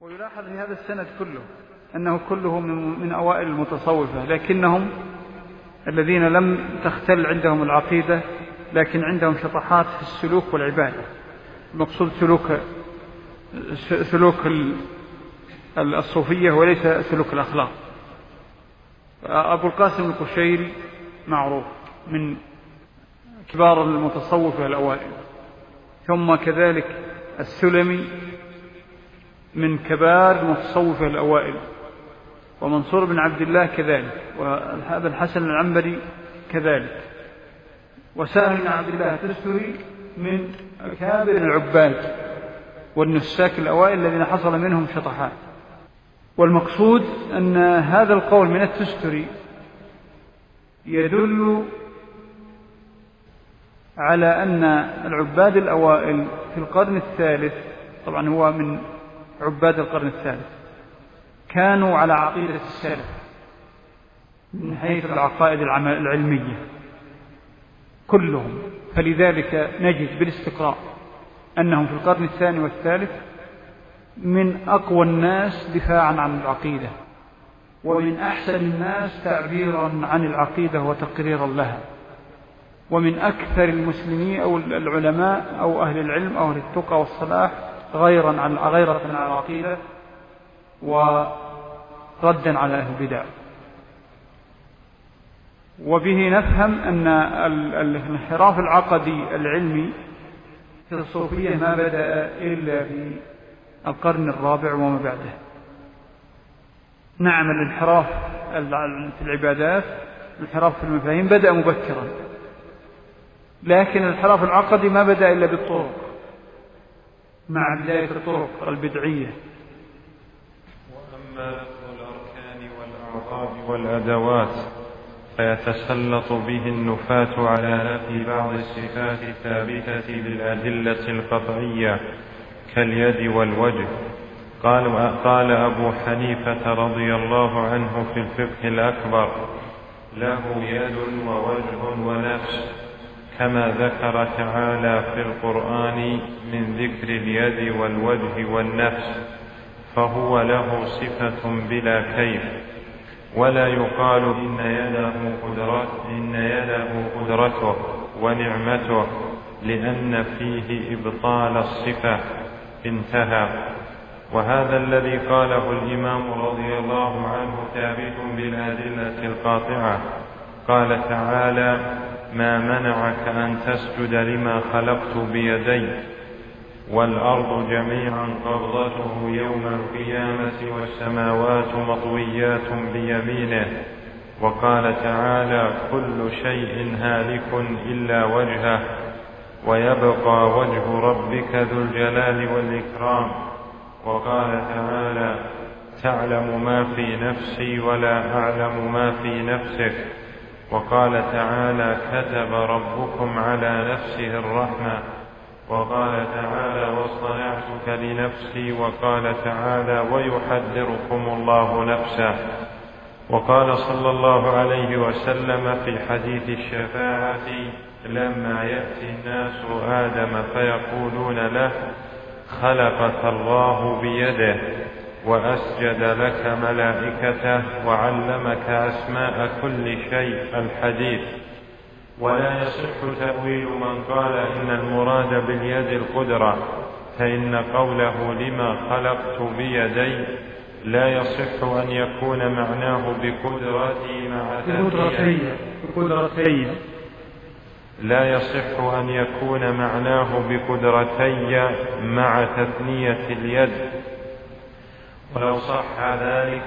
ويلاحظ في هذا السند كله أنه كله من أوائل المتصوفة، لكنهم الذين لم تختل عندهم العقيدة، لكن عندهم شطحات في السلوك والعبادة. المقصود سلوك الصوفية وليس سلوك الأخلاق. أبو القاسم القشيري معروف من كبار المتصوفة الأوائل، ثم كذلك السلمي من كبار المتصوفة الأوائل، ومنصور بن عبد الله كذلك، وهذا الحسن العنبري كذلك، وسهل بن عبد الله التستري من أكابر العباد والنساك الأوائل الذين حصل منهم شطحات. والمقصود أن هذا القول من التستري يدل على أن العباد الأوائل في القرن الثالث، طبعا هو من عباد القرن الثالث، كانوا على عقيدة السلف من حيث العقائد العلمية كلهم. فلذلك نجد بالاستقراء أنهم في القرن الثاني والثالث من أقوى الناس دفاعا عن العقيدة، ومن أحسن الناس تعبيرا عن العقيدة وتقريرا لها، ومن أكثر المسلمين أو العلماء أو أهل العلم أو أهل التقى والصلاح غيرا على العقيدة وردا على أهل البدع. وبه نفهم أن الانحراف العقدي العلمي في الصوفية ما بدأ إلا في القرن الرابع وما بعده. نعم، الانحراف في العبادات، الانحراف في المفاهيم بدأ مبكرا، لكن الانحراف العقدي ما بدأ إلا بالطرق، مع بداية الطرق البدعية. وأما الأركان والأعضاء والأدوات فيتسلط به النفاة على نفي بعض الصفات الثابتة بالأدلة القطعية كاليد والوجه. قال أبو حنيفة رضي الله عنه في الفقه الأكبر: له يد ووجه ونفس، كما ذكر تعالى في القرآن من ذكر اليد والوجه والنفس، فهو له صفة بلا كيف. ولا يقال إن يده قدرته ونعمته، لأن فيه إبطال الصفة. انتهى. وهذا الذي قاله الإمام رضي الله عنه ثابت بالأدلة القاطعة. قال تعالى: ما منعك أن تسجد لما خلقت بيدي، والأرض جميعا قبضته يوم القيامة والسماوات مطويات بيمينه. وقال تعالى: كل شيء هالك إلا وجهه، ويبقى وجه ربك ذو الجلال والإكرام. وقال تعالى: تعلم ما في نفسي ولا أعلم ما في نفسك. وقال تعالى: كتب ربكم على نفسه الرحمة. وقال تعالى: واصطنعتك لنفسي. وقال تعالى: ويحذركم الله نفسه. وقال صلى الله عليه وسلم في حديث الشفاعة: لما يأتي الناس آدم فيقولون له: خلقك الله بيده، وأسجد لك ملائكته، وعلمك أسماء كل شيء. الحديث. ولا يصح تأويل من قال إن المراد باليد القدرة، فإن قوله لما خلقت بيدي لا يصح أن يكون معناه بقدرتي مع بقدرتي، لا يصح أن يكون معناه بقدرتي مع تثنية اليد. ولو صح ذلك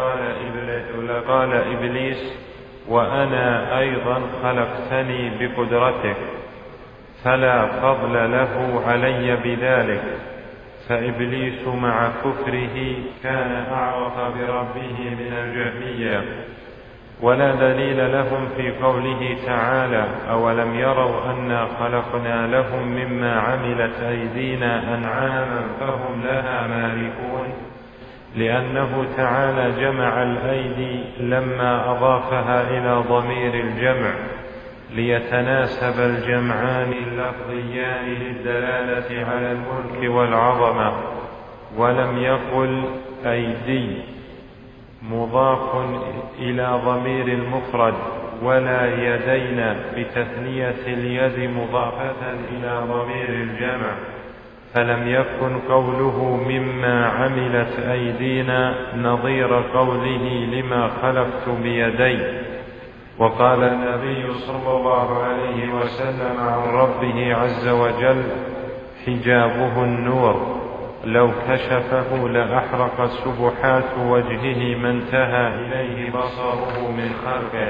لقال إبليس: وأنا أيضا خلقتني بقدرتك، فلا فضل له علي بذلك. فإبليس مع كفره كان أعرف بربه من الجهمية. ولا دليل لهم في قوله تعالى: أولم يروا أنا خلقنا لهم مما عملت أيدينا أنعاما فهم لها مالكون، لأنه تعالى جمع الأيدي لما أضافها إلى ضمير الجمع ليتناسب الجمعان اللفظيان للدلالة على الملك والعظمة. ولم يقل أيدي مضاف إلى ضمير المفرد، ولا يدين بتثنية اليد مضافة إلى ضمير الجمع، فلم يكن قوله مما عملت أيدينا نظير قوله لما خلقت بيدي. وقال النبي صلى الله عليه وسلم عن ربه عز وجل: حجابه النور، لو كشفه لأحرق سبحات وجهه ما انتهى إليه بصره من خلقه.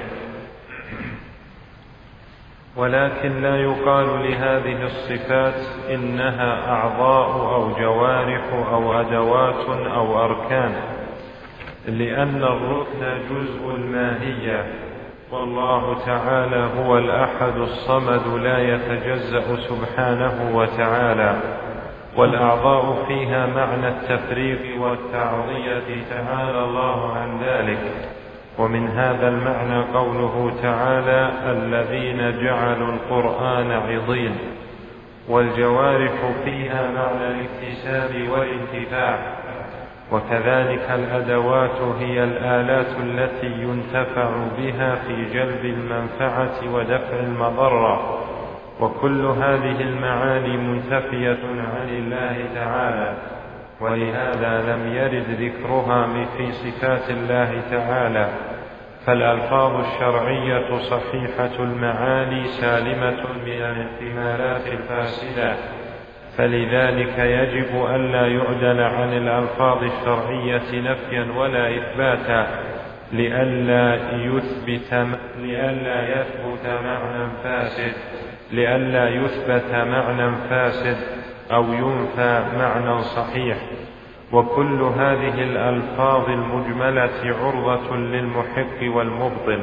ولكن لا يقال لهذه الصفات إنها أعضاء أو جوارح أو أدوات أو أركان، لأن الركن جزء الماهية، والله تعالى هو الأحد الصمد لا يتجزأ سبحانه وتعالى، والأعضاء فيها معنى التفريق والتعضية، تعالى الله عن ذلك. ومن هذا المعنى قوله تعالى: الذين جعلوا القرآن عضين. والجوارح فيها معنى الاكتساب والانتفاع. وكذلك الأدوات هي الآلات التي ينتفع بها في جلب المنفعة ودفع المضرة، وكل هذه المعاني منتفية عن الله تعالى، ولهذا لم يرد ذكرها في صفات الله تعالى. فالألفاظ الشرعية صحيحة المعاني سالمة من الاحتمالات الفاسدة، فلذلك يجب ألا يعدل عن الألفاظ الشرعية نفيا ولا إثباتا، لئلا يثبت معنى فاسد أو ينفى معنى صحيح. وكل هذه الألفاظ المجملة عرضة للمحق والمبطل.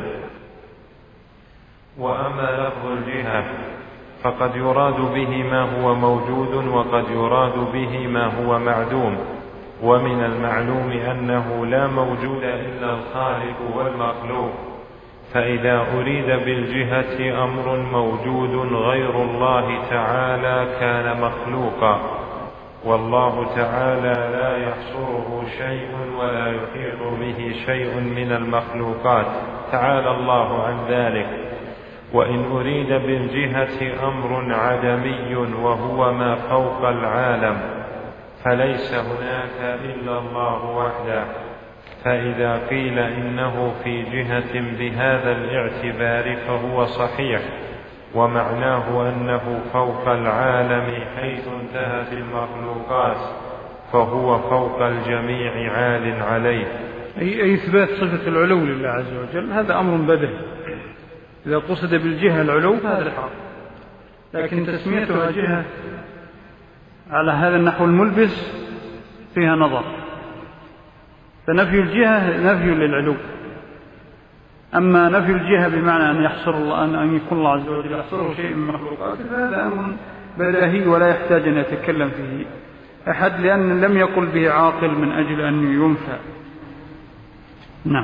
وأما لفظ الجهة فقد يراد به ما هو موجود، وقد يراد به ما هو معدوم. ومن المعلوم أنه لا موجود إلا الخالق والمخلوق، فإذا أريد بالجهة أمر موجود غير الله تعالى كان مخلوقا، والله تعالى لا يحصره شيء ولا يحيط به شيء من المخلوقات، تعالى الله عن ذلك. وإن أريد بالجهة أمر عدمي وهو ما فوق العالم، فليس هناك إلا الله وحده. فإذا قيل إنه في جهة بهذا الاعتبار فهو صحيح، ومعناه أنه فوق العالم حيث انتهت المخلوقات، فهو فوق الجميع عال عليه. أي إثبات صفة العلو لله عز وجل هذا أمر بديهي، إذا قصد بالجهة العلو هذا الحق، لكن تسميتها جهة على هذا النحو الملبس فيها نظر، فنفي الجهة نفي للعلو. أما نفي الجهة بمعنى أن يحصر الله، أن يكون الله عز وجل يحصره شيء من مخلوقاته، فهذا أمر بديهي ولا يحتاج أن يتكلم فيه أحد، لأن لم يقل به عاقل من أجل أن ينفى. نعم.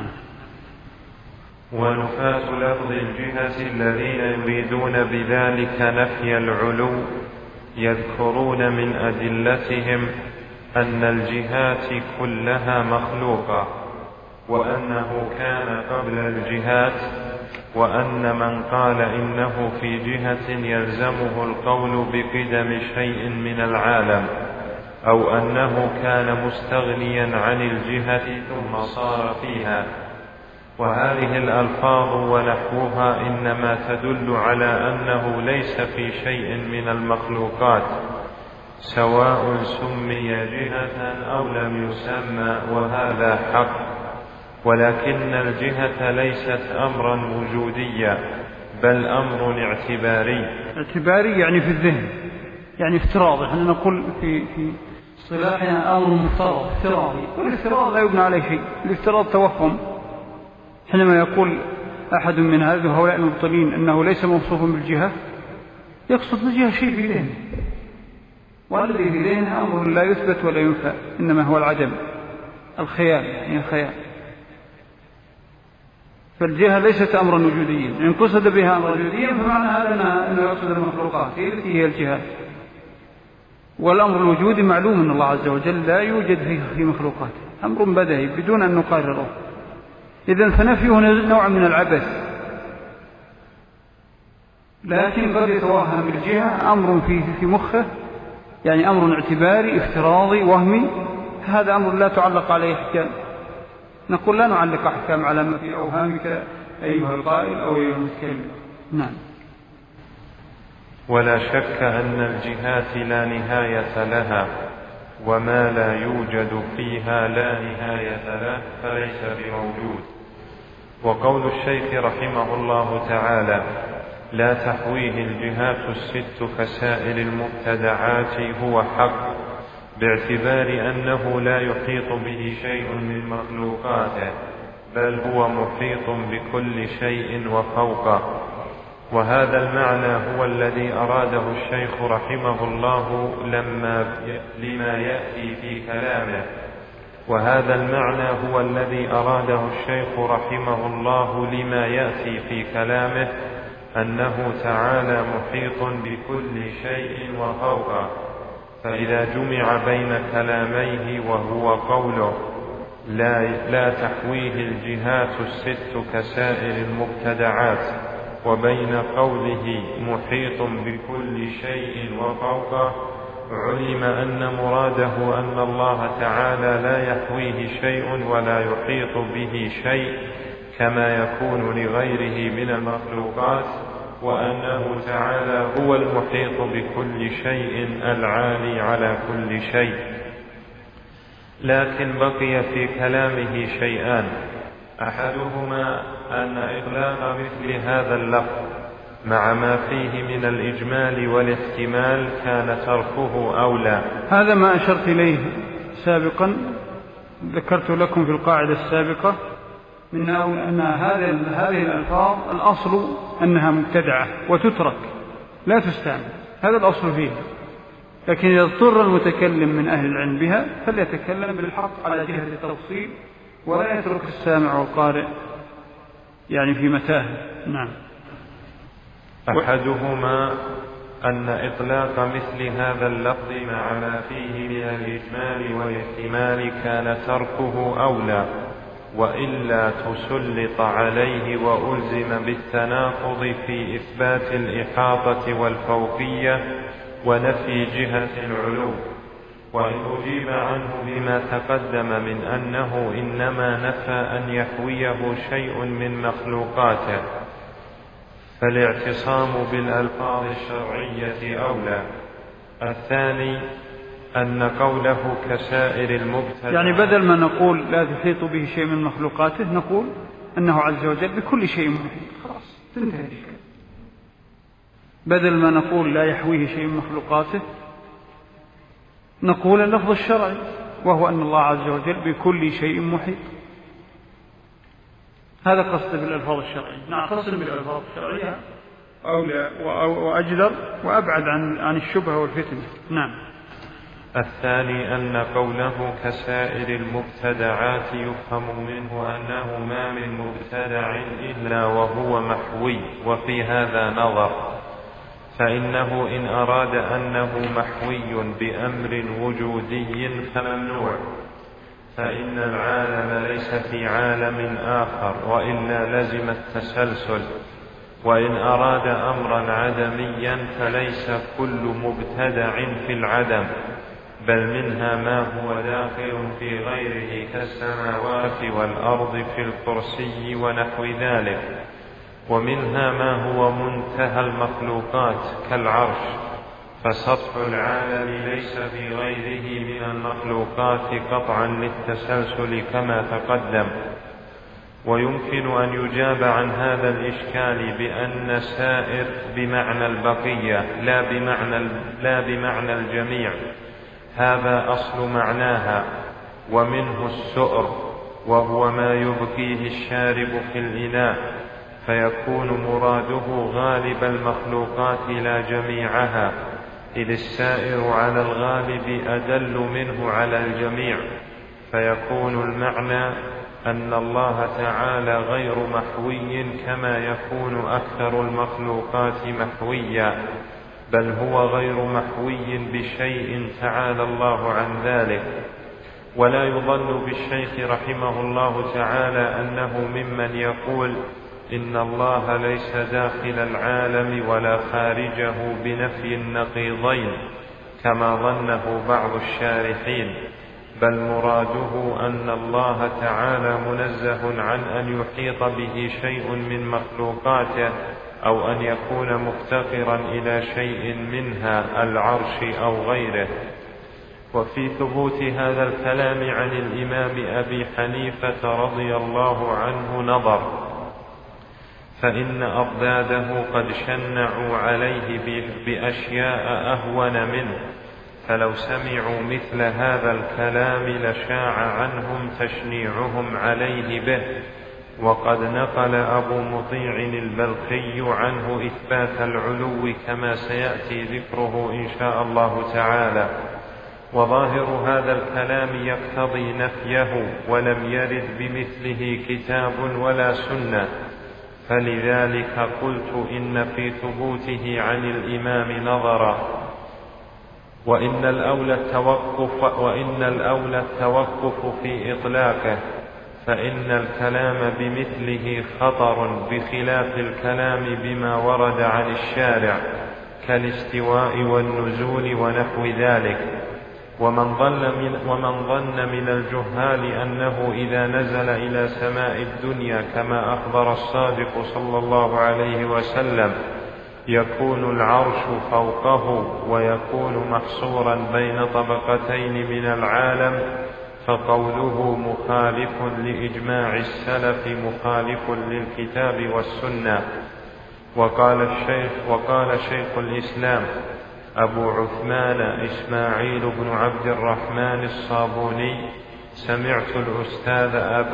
ونفاة لفظ الجهة الذين يريدون بذلك نفي العلو يذكرون من أدلتهم أن الجهات كلها مخلوقة، وأنه كان قبل الجهات، وأن من قال إنه في جهة يلزمه القول بقدم شيء من العالم، أو أنه كان مستغنيا عن الجهة ثم صار فيها. وهذه الألفاظ ونحوها إنما تدل على أنه ليس في شيء من المخلوقات، سواء سمي جهة أو لم يسمى، وهذا حق. ولكن الجهة ليست أمرا وجوديا، بل أمر اعتباري. اعتباري يعني في الذهن، يعني افتراضي. احنا نقول في صلاحنا أمر مفترض افتراضي، والافتراض لا يبنى عليه شيء، الافتراض توهم. حينما يقول أحد من هؤلاء المبطلين أنه ليس موصوفا بالجهة، يقصد بالجهة شيء في ذهنه، والذي في ذهنه أمر لا يثبت ولا ينفى، إنما هو العدم، الخيال، يعني الخيال. فالجهة ليست أمرا وجوديا، إن قصد بها أمرا وجوديا فمعنى هذا أنه يقصد المخلوقات التي هي الجهات. والأمر الوجودي معلوم أن الله عز وجل لا يوجد في مخلوقاته، أمر بديهي بدون أن نقرره. إذن فنفيه نوع من العبث، لكن قد يتوهم بالجهة أمر في مخه، يعني أمر اعتباري افتراضي وهمي، هذا أمر لا تعلق عليه أحكام. نقول لا نعلق أحكام على ما في أوهامك أيها القائل أو أيها المتكلم. نعم. ولا شك أن الجهات لا نهاية لها، وما لا يوجد فيها لا نهاية له فليس بموجود. وقول الشيخ رحمه الله تعالى: لا تحويه الجهات الست كسائر المبتدعات هو حق، باعتبار أنه لا يحيط به شيء من مخلوقاته، بل هو محيط بكل شيء وفوقه. وهذا المعنى هو الذي أراده الشيخ رحمه الله لما يأتي في كلامه. وهذا المعنى هو الذي أراده الشيخ رحمه الله لما يأتي في كلامه، أنه تعالى محيط بكل شيء وفوقه. فإذا جمع بين كلاميه وهو قوله لا تحويه الجهات الست كسائر المبتدعات، وبين قوله محيط بكل شيء وفوقه، علم أن مراده أن الله تعالى لا يحويه شيء ولا يحيط به شيء كما يكون لغيره من المخلوقات، وأنه تعالى هو المحيط بكل شيء العالي على كل شيء. لكن بقي في كلامه شيئان: أحدهما أن إطلاق مثل هذا اللفظ مع ما فيه من الإجمال والاحتمال كان تركه أولى. هذا ما أشرت إليه سابقا، ذكرت لكم في القاعدة السابقة من أن هذه الألفاظ الأصل أنها مبتدعة وتترك لا تستعمل، هذا الأصل فيه. لكن إذا اضطر المتكلم من أهل العلم بها فليتكلم بالحق على جهة التفصيل، ولا يترك السامع والقارئ يعني في متاهة. نعم. أحدهما أن إطلاق مثل هذا اللفظ مع ما فيه من الإجمال والاحتمال كان تركه أولى، وإلا تسلط عليه وألزم بالتناقض في إثبات الإحاطة والفوقية ونفي جهة العلو. وإن أجيب عنه بما تقدم من أنه إنما نفى أن يحويه شيء من مخلوقاته، فالاعتصام بالألفاظ الشرعية أولى. الثاني أن قوله كسائر المبتدع، يعني بدل ما نقول لا تحيط به شيء من مخلوقاته نقول أنه عز وجل بكل شيء محيط، خلاص تنتهي الإشكال. بدل ما نقول لا يحويه شيء من مخلوقاته نقول اللفظ الشرعي، وهو أن الله عز وجل بكل شيء محيط. هذا قصد بالألفاظ الشرعية. نعم، قصد بالألفاظ الشرعية أولى وأجدر وأبعد عن الشبهة والفتنة. نعم. الثاني أن قوله كسائر المبتدعات يفهم منه أنه ما من مبتدع إلا وهو محوي، وفي هذا نظر. فإنه إن أراد أنه محوي بأمر وجودي فممنوع، فإن العالم ليس في عالم آخر، وإلا لزم التسلسل. وإن أراد أمرا عدميا فليس كل مبتدع في العدم، بل منها ما هو داخل في غيره كالسماوات والأرض في الكرسي ونحو ذلك، ومنها ما هو منتهى المخلوقات كالعرش، فسطح العالم ليس في غيره من المخلوقات قطعا للتسلسل كما تقدم. ويمكن أن يجاب عن هذا الإشكال بأن سائر بمعنى البقية لا بمعنى الجميع، هذا أصل معناها، ومنه السؤر، وهو ما يبقيه الشارب في الإناء، فيكون مراده غالب المخلوقات لا جميعها، إذ السائر على الغالب أدل منه على الجميع، فيكون المعنى أن الله تعالى غير محوي كما يكون أكثر المخلوقات محويا. بل هو غير محوي بشيء تعالى الله عن ذلك. ولا يظن بالشيخ رحمه الله تعالى أنه ممن يقول إن الله ليس داخل العالم ولا خارجه بنفي النقيضين كما ظنه بعض الشارحين، بل مراده أن الله تعالى منزه عن أن يحيط به شيء من مخلوقاته أو أن يكون مفتقرا إلى شيء منها العرش أو غيره. وفي ثبوت هذا الكلام عن الإمام أبي حنيفة رضي الله عنه نظر، فإن أضداده قد شنعوا عليه بأشياء أهون منه، فلو سمعوا مثل هذا الكلام لشاع عنهم تشنيعهم عليه به. وقد نقل أبو مطيع البلخي عنه إثبات العلو كما سيأتي ذكره إن شاء الله تعالى، وظاهر هذا الكلام يقتضي نفيه، ولم يرد بمثله كتاب ولا سنة، فلذلك قلت إن في ثبوته عن الإمام نظرا، وإن الأولى التوقف في إطلاقه، فإن الكلام بمثله خطر بخلاف الكلام بما ورد عن الشارع كالاستواء والنزول ونحو ذلك. ومن ظن من الجهال أنه إذا نزل إلى سماء الدنيا كما أخبر الصادق صلى الله عليه وسلم يكون العرش فوقه ويكون محصورا بين طبقتين من العالم، فقوله مخالف لإجماع السلف مخالف للكتاب والسنة. وقال شيخ الإسلام أبو عثمان إسماعيل بن عبد الرحمن الصابوني: سمعت الأستاذ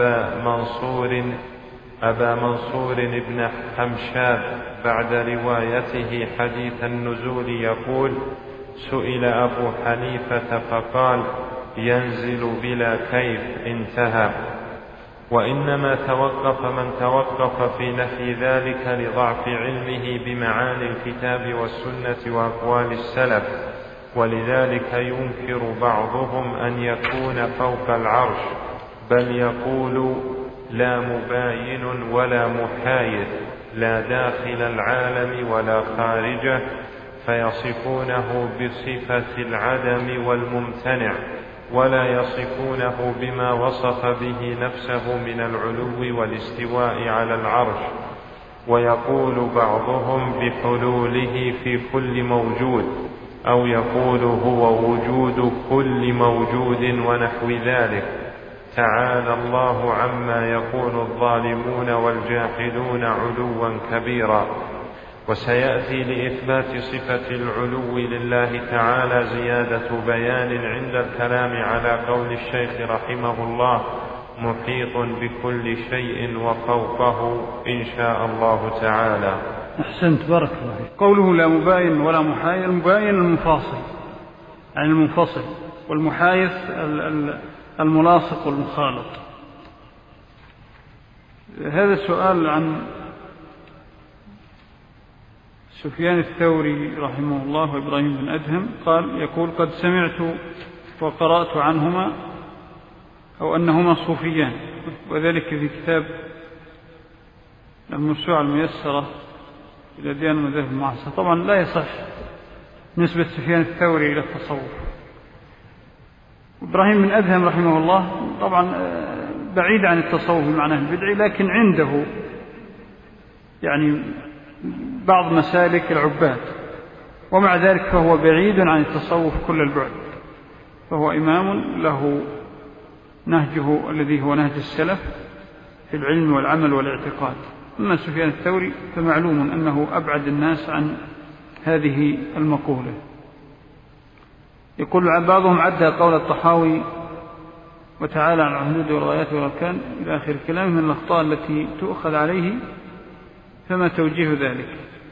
أبا منصور بن حمشاد بعد روايته حديث النزول يقول: سئل أبو حنيفة فقال: ينزل بلا كيف، انتهى. وإنما توقف من توقف في نفي ذلك لضعف علمه بمعاني الكتاب والسنة وأقوال السلف، ولذلك ينكر بعضهم أن يكون فوق العرش، بل يقول: لا مباين ولا محايد، لا داخل العالم ولا خارجه، فيصفونه بصفة العدم والممتنع، ولا يصفونه بما وصف به نفسه من العلو والاستواء على العرش. ويقول بعضهم بحلوله في كل موجود، أو يقول هو وجود كل موجود ونحو ذلك. تعالى الله عما يقول الظالمون والجاحدون علوا كبيرا. وسيأتي لإثبات صفة العلو لله تعالى زيادة بيان عند الكلام على قول الشيخ رحمه الله: محيط بكل شيء وفوقه، إن شاء الله تعالى. أحسنت، بارك الله فيك. قوله لا مباين ولا محايد، المباين المنفصل عن المنفصل، والمحايد الملاصق والمخالط. هذا السؤال عن سفيان الثوري رحمه الله وإبراهيم بن أدهم، يقول: قد سمعت وقرأت عنهما أو أنهما صوفيان، وذلك في كتاب الموسوعة الميسرة إلى ديانة المذاهب المعاصرة. طبعا لا يصح نسبة سفيان الثوري إلى التصوف. إبراهيم بن أدهم رحمه الله طبعا بعيد عن التصوف بمعنى البدعي، لكن عنده يعني بعض مسالك العباد، ومع ذلك فهو بعيد عن التصوف كل البعد، فهو إمام له نهجه الذي هو نهج السلف في العلم والعمل والاعتقاد. أما سفيان الثوري فمعلوم أنه أبعد الناس عن هذه المقولة. يقول بعضهم عدى قول الطحاوي وتعالى عن الحدود والغايات والأركان إلى آخر الكلام من الأخطاء التي تؤخذ عليه، فما توجيه ذلك؟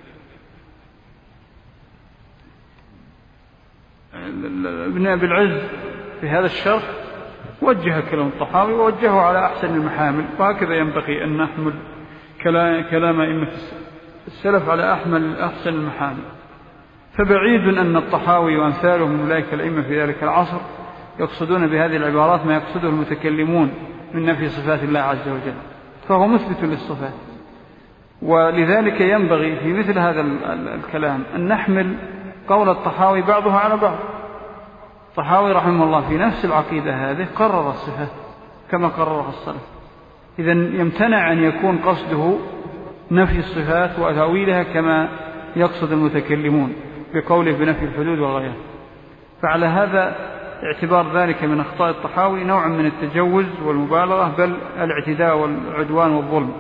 ابن أبي العز في هذا الشرح وجه كلام الطحاوي ووجهه على أحسن المحامل، وهكذا ينبغي أن نحمل كلام أئمة السلف على أحسن المحامل. فبعيد أن الطحاوي وأمثاله من أولئك الأئمة في ذلك العصر يقصدون بهذه العبارات ما يقصده المتكلمون من نفي صفات الله عز وجل، فهو مثبت للصفات. ولذلك ينبغي في مثل هذا الكلام أن نحمل قول الطحاوي بعضها على بعض. الطحاوي رحمه الله في نفس العقيدة هذه قرر الصفات كما قررها السلف، إذن يمتنع أن يكون قصده نفي الصفات وتأويلها كما يقصد المتكلمون بقوله بنفي الحدود والغايات. فعلى هذا اعتبار ذلك من أخطاء الطحاوي نوع من التجوز والمبالغة، بل الاعتداء والعدوان والظلم.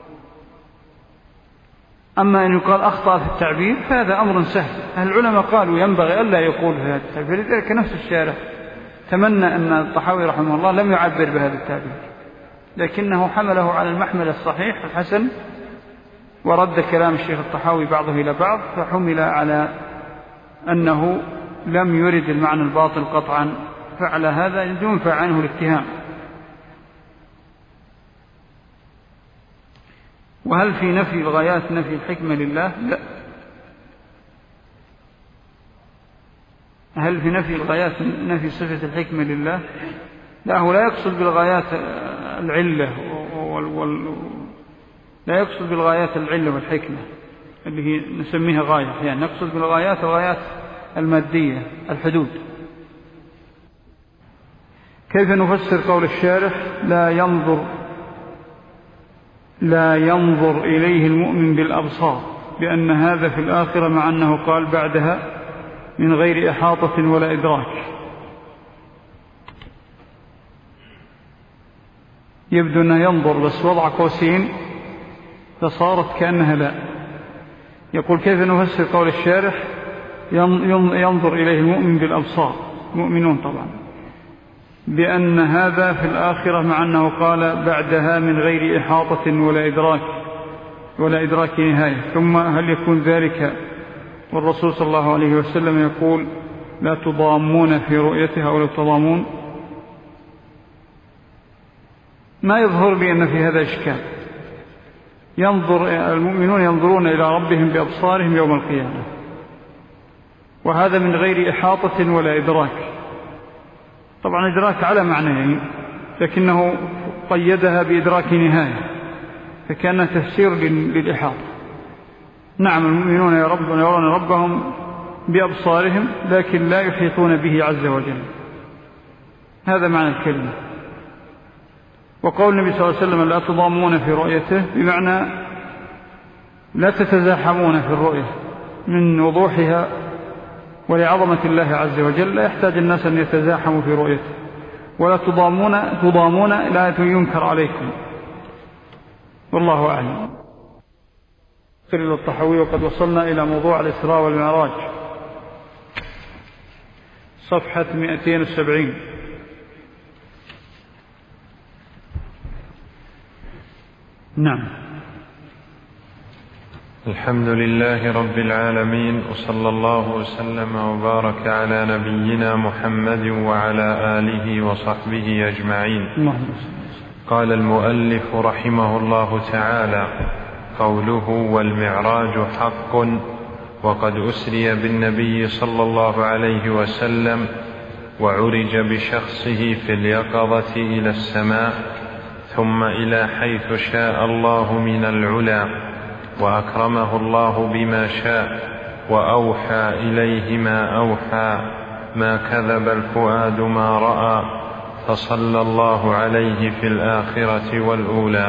أما أن يقال أخطأ في التعبير فهذا أمر سهل، أهل العلماء قالوا ينبغي ألا يقول في هذا التعبير، لذلك نفس الشارع تمنى أن الطحاوي رحمه الله لم يعبر بهذا التعبير، لكنه حمله على المحمل الصحيح الحسن ورد كلام الشيخ الطحاوي بعضه إلى بعض، فحمل على أنه لم يرد المعنى الباطل قطعا، فعلى هذا ينفع عنه الاتهام. وهل في نفي الغايات نفي الحكمة لله؟ لا. هل في نفي الغايات نفي صفة الحكمة لله؟ لا، هو لا يقصد بالغايات العلة لا يقصد بالغايات العلة والحكمة اللي هي نسميها غاية، يعني نقصد بالغايات الغايات المادية الحدود. كيف نفسر قول الشارح لا ينظر إليه المؤمن بالأبصار، بأن هذا في الآخرة مع أنه قال بعدها من غير إحاطة ولا إدراك؟ يبدو أنه ينظر بس وضع قوسين فصارت كأنها لا. يقول كيف نفسر قول الشارح ينظر إليه المؤمن بالأبصار، مؤمنون طبعا، بأن هذا في الآخرة مع أنه قال بعدها من غير إحاطة ولا إدراك نهاية. ثم هل يكون ذلك والرسول صلى الله عليه وسلم يقول لا تضامون في رؤيتها أو لا تضامون؟ ما يظهر لي أن في هذا إشكال. المؤمنون ينظرون إلى ربهم بأبصارهم يوم القيامة، وهذا من غير إحاطة ولا إدراك. طبعا إدراك على معنيين، لكنه قيدها بإدراك نهاية، فكان تفسير للإحاطة. نعم المؤمنون يرون ربهم بأبصارهم لكن لا يحيطون به عز وجل، هذا معنى الكلمة. وقول النبي صلى الله عليه وسلم لا تضامون في رؤيته بمعنى لا تتزاحمون في الرؤية من وضوحها ولعظمة الله عز وجل، لا يحتاج الناس أن يتزاحموا في رؤيته. ولا تضامون لا ينكر عليكم، والله أعلم. إلى الطحاوي وقد وصلنا إلى موضوع الإسراء والمعراج، صفحة 270. نعم. الحمد لله رب العالمين، وصلى الله وسلم وبارك على نبينا محمد وعلى آله وصحبه أجمعين. قال المؤلف رحمه الله تعالى: قوله والمعراج حق، وقد أسري بالنبي صلى الله عليه وسلم وعرج بشخصه في اليقظة إلى السماء ثم إلى حيث شاء الله من العلا، وأكرمه الله بما شاء وأوحى إليه ما أوحى، ما كذب الفؤاد ما رأى، فصلى الله عليه في الآخرة والأولى.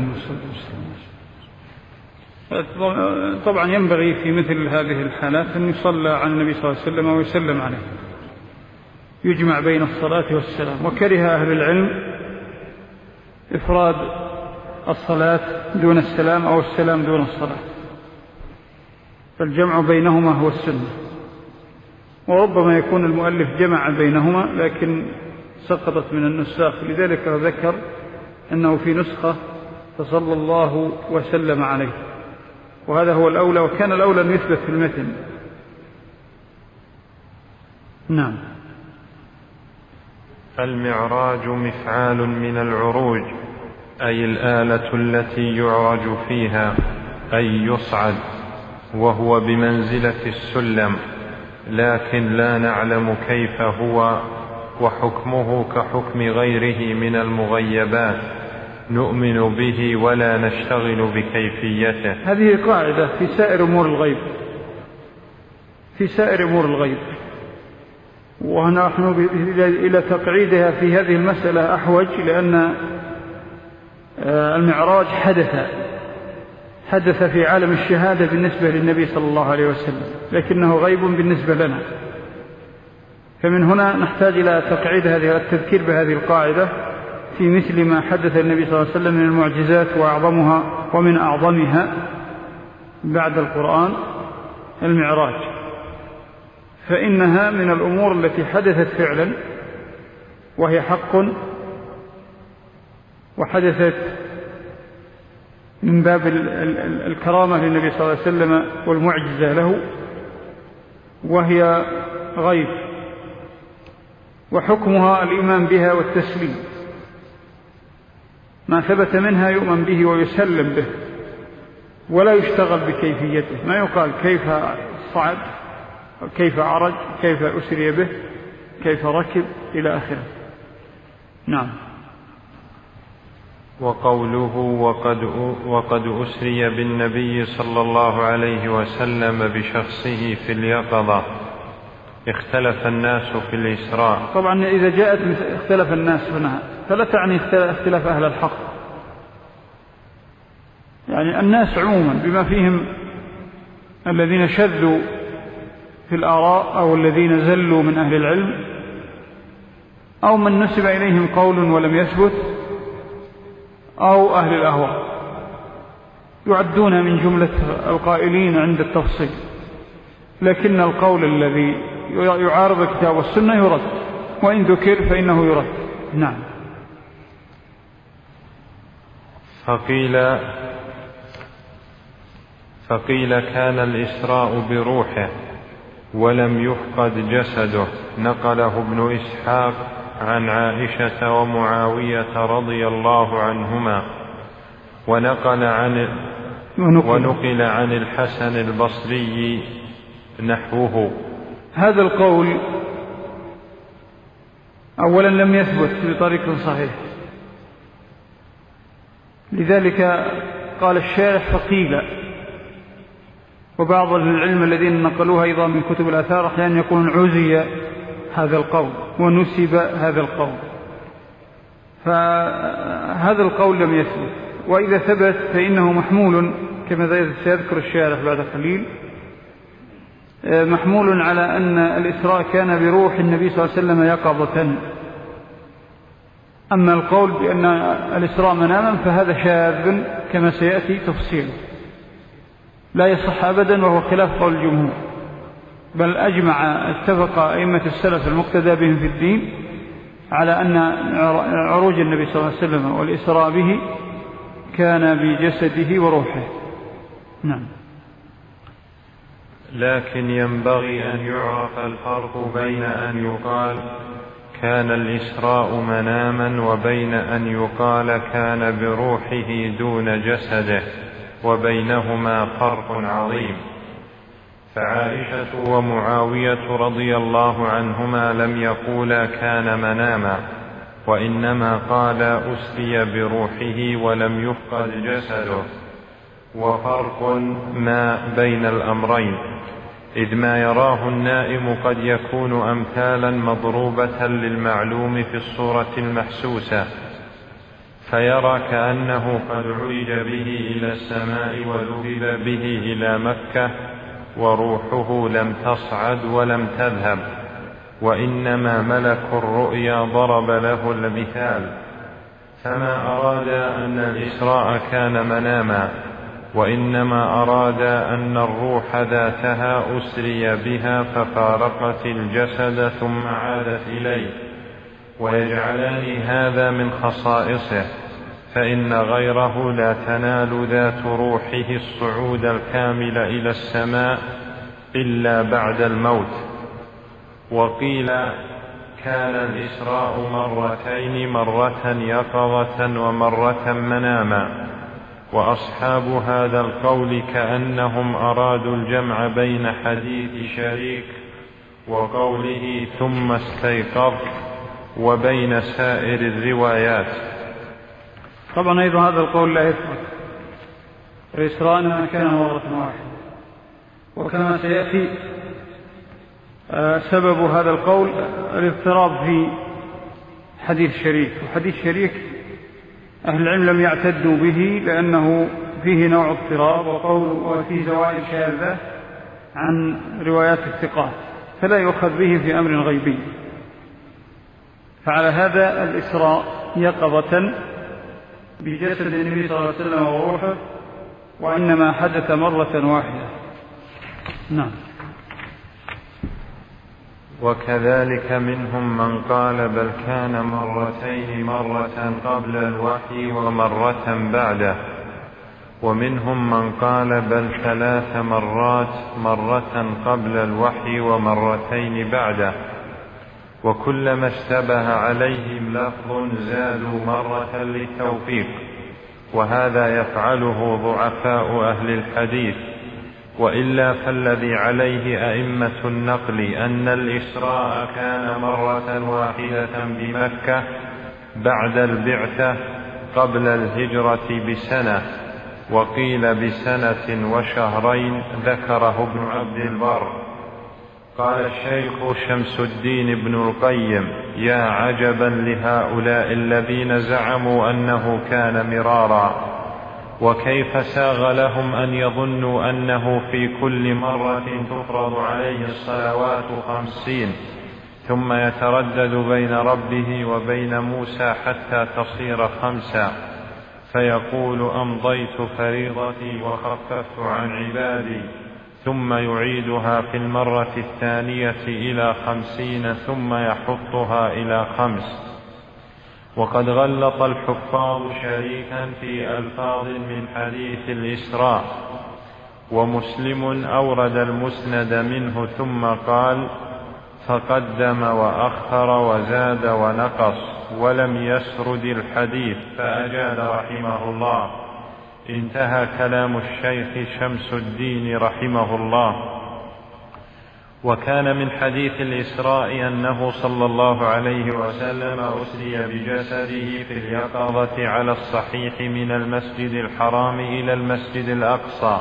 طبعا ينبغي في مثل هذه الحالات أن يصلى على النبي صلى الله عليه وسلم ويسلم عليه، يجمع بين الصلاة والسلام. وكره أهل العلم إفراد الصلاة دون السلام أو السلام دون الصلاة، فالجمع بينهما هو السنة. وربما يكون المؤلف جمع بينهما لكن سقطت من النساخ، لذلك ذكر أنه في نسخة فصلى الله وسلم عليه، وهذا هو الأولى، وكان الأولى أن يثبت في المتن. نعم. المعراج مفعال من العروج، أي الآلة التي يعرج فيها، أي يصعد، وهو بمنزلة السلم، لكن لا نعلم كيف هو، وحكمه كحكم غيره من المغيبات، نؤمن به ولا نشتغل بكيفيته. هذه قاعدة في سائر أمور الغيب، في سائر أمور الغيب، ونحن إلى تقعيدها في هذه المسألة أحوج، لأن المعراج حدث في عالم الشهادة بالنسبة للنبي صلى الله عليه وسلم، لكنه غيب بالنسبة لنا. فمن هنا نحتاج إلى تقعيد هذه، التذكير بهذه القاعدة في مثل ما حدث النبي صلى الله عليه وسلم من المعجزات، وأعظمها ومن أعظمها بعد القرآن المعراج، فإنها من الأمور التي حدثت فعلا وهي حق، وحدثت من باب الكرامة للنبي صلى الله عليه وسلم والمعجزة له، وهي غيب، وحكمها الإيمان بها والتسليم. ما ثبت منها يؤمن به ويسلم به، ولا يشتغل بكيفيته. ما يقال كيف صعد، كيف عرج، كيف أسري به، كيف ركب، إلى آخره. نعم. وقوله وقد أسري بالنبي صلى الله عليه وسلم بشخصه في اليقظة، اختلف الناس في الإسراء. طبعا إذا جاءت اختلف الناس هنا فلا تعني اختلاف أهل الحق، يعني الناس عموما بما فيهم الذين شذوا في الآراء أو الذين زلوا من أهل العلم، أو من نسب إليهم قول ولم يثبت، أو أهل الأهواء، يعدون من جملة القائلين عند التفصيل. لكن القول الذي يعارض الكتاب والسنة يرد، وإن ذكر فإنه يرد. نعم. فقيل كان الإسراء بروحه ولم يفقد جسده، نقله ابن إسحاق عن عائشة ومعاوية رضي الله عنهما، ونقل عن الحسن البصري نحوه. هذا القول أولا لم يثبت بطريق صحيح، لذلك قال الشارح فقيل. وبعض العلم الذين نقلوها أيضا من كتب الآثار أحيانا يقولون عزي هذا القول ونسب هذا القول، فهذا القول لم يثبت. وإذا ثبت فإنه محمول كما سيذكر الشارح بعد قليل، محمول على أن الإسراء كان بروح النبي صلى الله عليه وسلم يقظة. أما القول بأن الإسراء مناما فهذا شاذ كما سيأتي تفصيله، لا يصح أبدا، وهو خلاف قول الجمهور، بل اتفق أئمة السلف المقتدى بهم في الدين على أن عروج النبي صلى الله عليه وسلم والإسراء به كان بجسده وروحه. نعم. لكن ينبغي أن يعرف الفرق بين أن يقال كان الإسراء مناما وبين أن يقال كان بروحه دون جسده، وبينهما فرق عظيم. فعائشة ومعاوية رضي الله عنهما لم يقولا كان مناما، وإنما قال أسري بروحه ولم يفقد جسده، وفرق ما بين الأمرين، إذ ما يراه النائم قد يكون أمثالا مضروبة للمعلوم في الصورة المحسوسة، فيرى كأنه قد عرج به إلى السماء وذهب به إلى مكة، وروحه لم تصعد ولم تذهب، وإنما ملك الرؤيا ضرب له المثال، فما أراد أن الإسراء كان مناما، وإنما أراد أن الروح ذاتها أسري بها ففارقت الجسد ثم عادت إليه، ويجعلان هذا من خصائصه، فإن غيره لا تنال ذات روحه الصعود الكامل إلى السماء إلا بعد الموت. وقيل كان الإسراء مرتين، مرة يقظة ومرة مناما، وأصحاب هذا القول كأنهم أرادوا الجمع بين حديث شريك وقوله ثم استيقظ، وبين سائر الروايات. طبعا أيضا هذا القول لا يثبت، الإسراء إنما كان مرة واحدة، وكما سيأتي سبب هذا القول الاضطراب في حديث شريك، وحديث شريك أهل العلم لم يعتدوا به لأنه فيه نوع اضطراب وفيه زوائد شاذة عن روايات الثقات، فلا يؤخذ به في أمر غيبي. فعلى هذا الإسراء يقظة بجسد النبي صلى الله عليه وسلم وروحه، وإنما حدث مرة واحدة. نعم. وكذلك منهم من قال بل كان مرتين، مرة قبل الوحي ومرة بعده، ومنهم من قال بل 3 مرات، مرة قبل الوحي ومرتين بعده، وكلما اشتبه عليهم لفظ زادوا مرة للتوفيق، وهذا يفعله ضعفاء أهل الحديث، وإلا فالذي عليه أئمة النقل أن الإسراء كان مرة واحدة بمكة بعد البعثة قبل الهجرة بسنة، وقيل بسنة وشهرين، ذكره ابن عبد البر. قال الشيخ شمس الدين بن القيم: يا عجبا لهؤلاء الذين زعموا أنه كان مرارا، وكيف ساغ لهم أن يظنوا أنه في كل مرة تفرض عليه الصلوات 50، ثم يتردد بين ربه وبين موسى حتى تصير 5، فيقول أمضيت فريضتي وخففت عن عبادي، ثم يعيدها في المرة الثانية إلى 50، ثم يحطها إلى 5. وقد غلط الحفاظ شريكا في ألفاظ من حديث الإسراء، ومسلم أورد المسند منه ثم قال: فقدم وأخر وزاد ونقص، ولم يسرد الحديث فأجاد رحمه الله. انتهى كلام الشيخ شمس الدين رحمه الله. وكان من حديث الإسراء أنه صلى الله عليه وسلم أسري بجسده في اليقظة على الصحيح من المسجد الحرام إلى المسجد الأقصى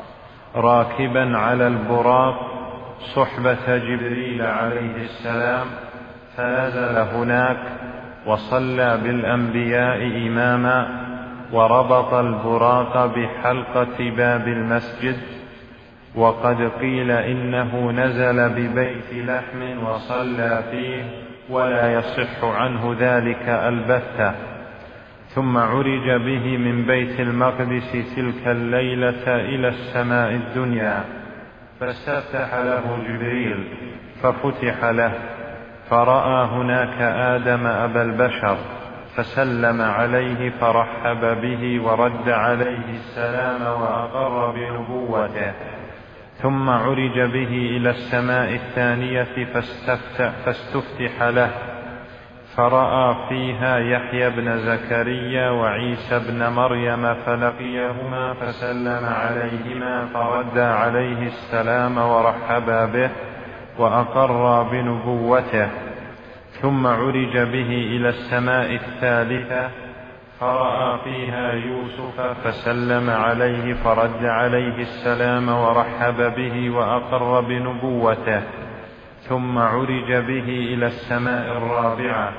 راكبا على البراق صحبة جبريل عليه السلام، فنزل هناك وصلى بالأنبياء إماما، وربط البراق بحلقة باب المسجد. وقد قيل إنه نزل ببيت لحم وصلى فيه، ولا يصح عنه ذلك البتة. ثم عرج به من بيت المقدس تلك الليلة إلى السماء الدنيا، فاستفتح له جبريل ففتح له، فرأى هناك آدم أبا البشر، فسلم عليه فرحب به ورد عليه السلام وأقر بنبوته. ثم عرج به إلى السماء الثانية فاستفتح له، فرأى فيها يحيى بن زكريا وعيسى بن مريم، فلقيهما فسلم عليهما فرد عليه السلام ورحبا به وأقر بنبوته. ثم عرج به إلى السماء الثالثة فرأى فيها يوسف فسلم عليه فرد عليه السلام ورحب به وأقر بنبوته. ثم عرج به إلى السماء الرابعة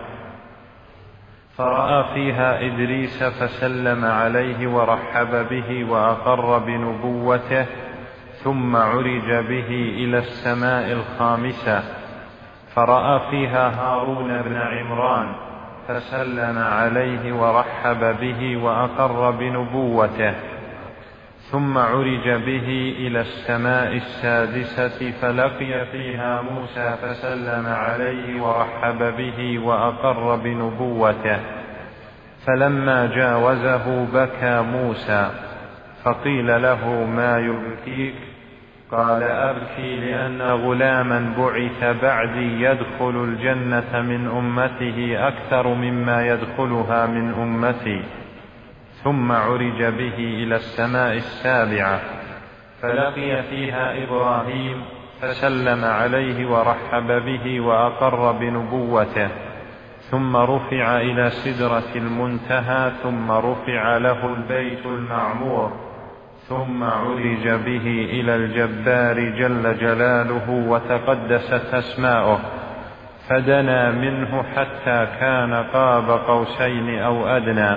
فرأى فيها إدريس فسلم عليه ورحب به وأقر بنبوته. ثم عرج به إلى السماء الخامسة فرأى فيها هارون بن عمران فسلم عليه ورحب به وأقر بنبوته. ثم عرج به إلى السماء السادسة فلقي فيها موسى فسلم عليه ورحب به وأقر بنبوته. فلما جاوزه بكى موسى، فقيل له: ما يبكيك؟ قال: أبكي لأن غلاما بعث بعدي يدخل الجنة من أمته أكثر مما يدخلها من أمتي. ثم عرج به إلى السماء السابعة فلقي فيها إبراهيم فسلم عليه ورحب به وأقر بنبوته، ثم رفع إلى سدرة المنتهى، ثم رفع له البيت المعمور، ثم عرج به إلى الجبار جل جلاله وتقدست أسماؤه، فدنا منه حتى كان قاب قوسين أو أدنى،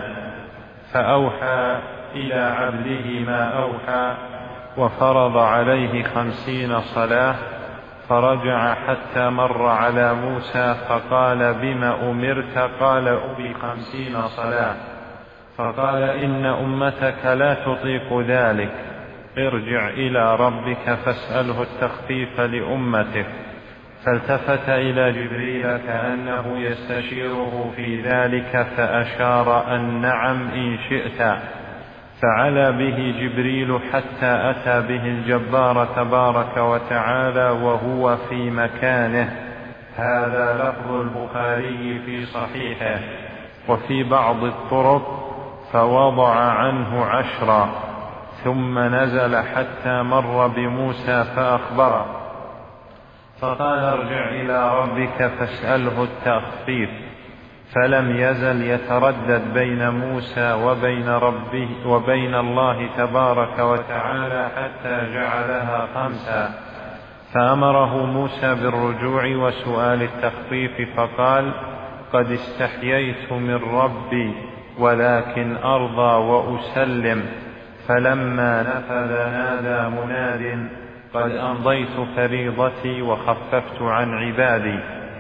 فأوحى إلى عبده ما أوحى، وفرض عليه 50 صلاة، فرجع حتى مر على موسى فقال: بما أمرت؟ قال: ب50 صلاة. فقال: إن أمتك لا تطيق ذلك، ارجع إلى ربك فاسأله التخفيف لأمتك. فالتفت إلى جبريل كأنه يستشيره في ذلك، فأشار أن نعم إن شئت، فعلى به جبريل حتى أتى به الجبار تبارك وتعالى وهو في مكانه. هذا لفظ البخاري في صحيحه. وفي بعض الطرق: فوضع عنه 10، ثم نزل حتى مر بموسى فأخبره، فقال: ارجع إلى ربك فاسأله التخفيف. فلم يزل يتردد بين موسى وبين ربه وبين الله تبارك وتعالى حتى جعلها 5، فأمره موسى بالرجوع وسؤال التخفيف، فقال: قد استحييت من ربي، ولكن أرضى وأسلم. فلما نفذ نادى مناد: قد أمضيت فريضتي وخففت عن عبادي.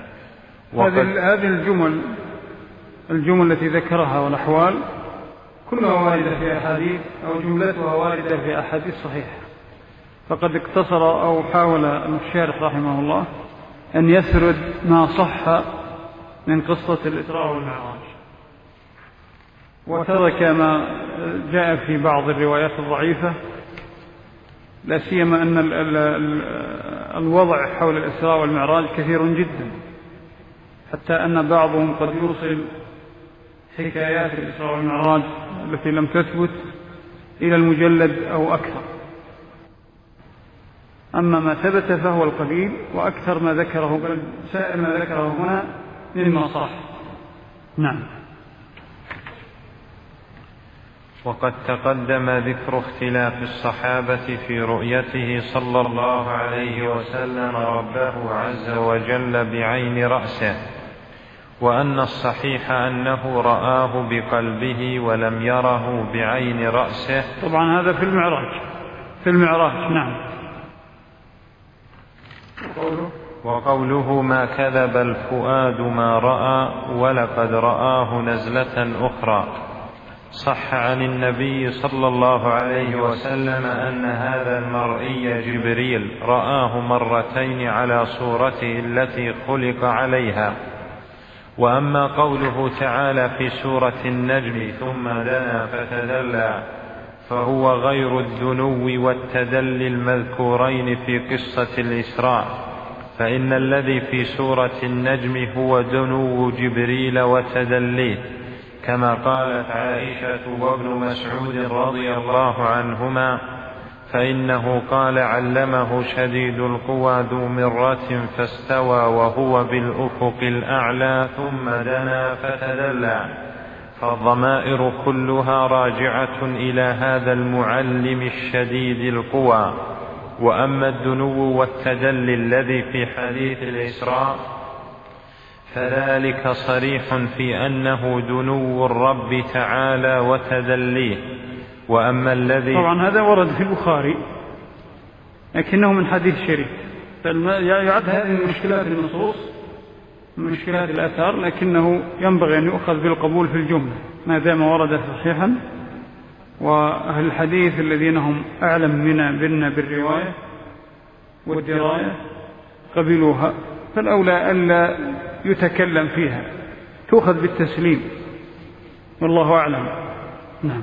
هذه الجمل التي ذكرها والأحوال كلها واردة في أحاديث، أو جملتها واردة في أحاديث صحيحة. فقد اقتصر أو حاول الشارح رحمه الله أن يسرد ما صح من قصة الإسراء والمعراج، وترك ما جاء في بعض الروايات الضعيفة، لا سيما أن الوضع حول الإسراء والمعراج كثير جدا، حتى أن بعضهم قد يوصل حكايات الإسراء والمعراج التي لم تثبت إلى المجلد أو أكثر. أما ما ثبت فهو القليل، وأكثر ما ذكره سائر ما ذكره هنا مما صح. نعم. وقد تقدم ذكر اختلاف الصحابة في رؤيته صلى الله عليه وسلم ربه عز وجل بعين رأسه، وأن الصحيح أنه رآه بقلبه ولم يره بعين رأسه. طبعا هذا في المعراج. نعم. وقوله: ما كذب الفؤاد ما رأى، ولقد رآه نزلة أخرى. صح عن النبي صلى الله عليه وسلم أن هذا المرئي جبريل رآه مرتين على صورته التي خلق عليها. وأما قوله تعالى في سورة النجم: ثم دنا فتدلى، فهو غير الدنو والتدلي المذكورين في قصة الإسراء، فإن الذي في سورة النجم هو دنو جبريل وتدليه، كما قالت عائشة وابن مسعود رضي الله عنهما: فإنه قال: علمه شديد القوى ذو مرة فاستوى وهو بالأفق الأعلى ثم دنا فتدلى. فالضمائر كلها راجعة إلى هذا المعلم الشديد القوى. وأما الدنو والتدلي الذي في حديث الإسراء فذلك صريح في أنه دنو الرب تعالى وتدليه. وأما الذي طبعا هذا ورد في البخاري لكنه من حديث شريف، يعد هذه من مشكلات النصوص، من مشكلات الآثار، لكنه ينبغي أن يؤخذ بالقبول في الجملة ما دام ورد صحيحا. وأهل الحديث الذين هم أعلم منا بالرواية والدراية قبلوها، فالأولى ألا يتكلم فيها، تؤخذ بالتسليم، والله أعلم. نعم.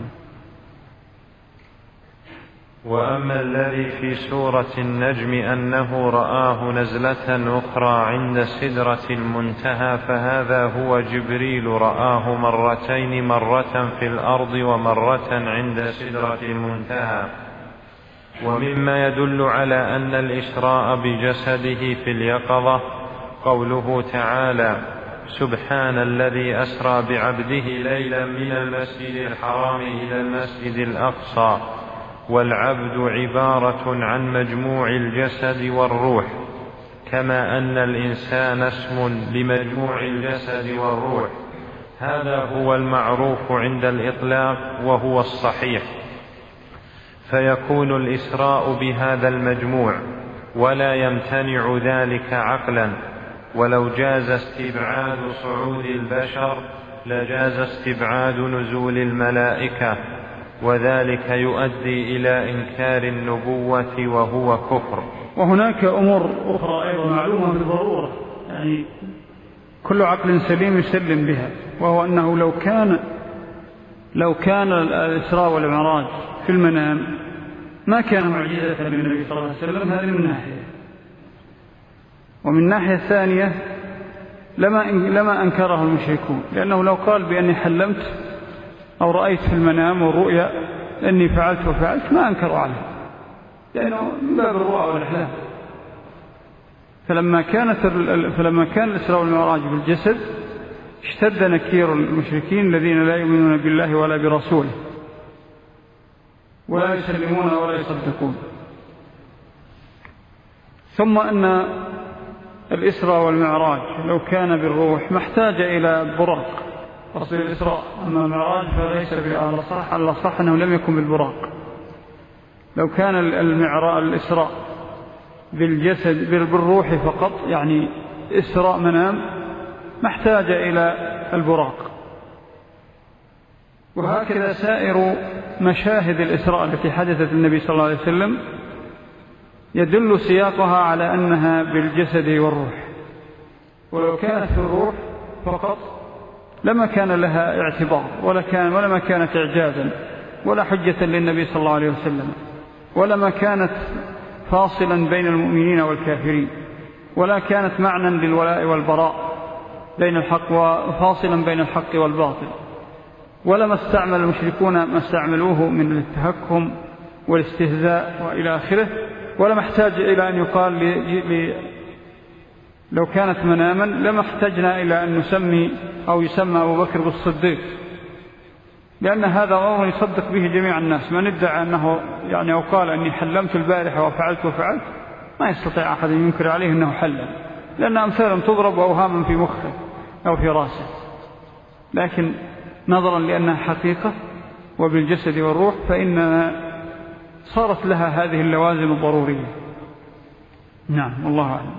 وأما الذي في سورة النجم أنه رآه نزلة أخرى عند سدرة المنتهى، فهذا هو جبريل رآه مرتين، مرة في الأرض ومرة عند سدرة المنتهى. ومما يدل على أن الإسراء بجسده في اليقظة قوله تعالى: سبحان الذي أسرى بعبده ليلا من المسجد الحرام إلى المسجد الأقصى. والعبد عبارة عن مجموع الجسد والروح، كما أن الإنسان اسم لمجموع الجسد والروح. هذا هو المعروف عند الإطلاق وهو الصحيح، فيكون الإسراء بهذا المجموع، ولا يمتنع ذلك عقلا. ولو جاز استبعاد صعود البشر لجاز استبعاد نزول الملائكة، وذلك يؤدي إلى إنكار النبوة وهو كفر. وهناك أمور أخرى أيضا معلومة بالضرورة، يعني كل عقل سليم يسلم بها، وهو أنه لو كان الإسراء والمعراج في المنام ما كان معجزة للنبي صلى الله عليه وسلم، هذه من ناحية. ومن ناحية ثانية لما أنكره المشركون، لأنه لو قال بأني حلمت أو رأيت في المنام والرؤيا أني فعلت وفعلت ما أنكروا عليه، لأنه من باب الرؤى والأحلام. فلما كان الإسراء والمعراج بالجسد اشتد نكير المشركين الذين لا يؤمنون بالله ولا برسوله ولا يسلمون ولا يصدقون. ثم أن الإسراء والمعراج لو كان بالروح ما احتاج إلى براق، أصل الإسراء. أما المعراج فليس بالصح، على الصح أنه لم يكن بالبراق. لو كان الإسراء بالجسد بالروح فقط، يعني إسراء منام، ما احتاج إلى البراق. وهكذا سائر مشاهد الإسراء التي حدثت النبي صلى الله عليه وسلم يدل سياقها على أنها بالجسد والروح. ولو كانت في الروح فقط لما كان لها اعتبار ولما كانت إعجازا ولا حجة للنبي صلى الله عليه وسلم، ولما كانت فاصلا بين المؤمنين والكافرين، ولا كانت معنى للولاء والبراء بين الحق وفاصلا بين الحق والباطل، ولما استعمل المشركون ما استعملوه من التهكم والاستهزاء وإلى آخره. ولما احتاج إلى أن يقال لو كانت مناما لما احتجنا إلى أن نسمي أو يسمى أبو بكر بالصديق، لأن هذا أمر يصدق به جميع الناس. من ادعى أنه يعني أو قال أني حلمت البارحة وفعلت ما يستطيع أحد ينكر عليه أنه حلم، لأن أمثالهم تضرب أوهاما في مخه أو في راسه. لكن نظرا لأنها حقيقة وبالجسد والروح فإننا صارت لها هذه اللوازم الضرورية. نعم، والله أعلم.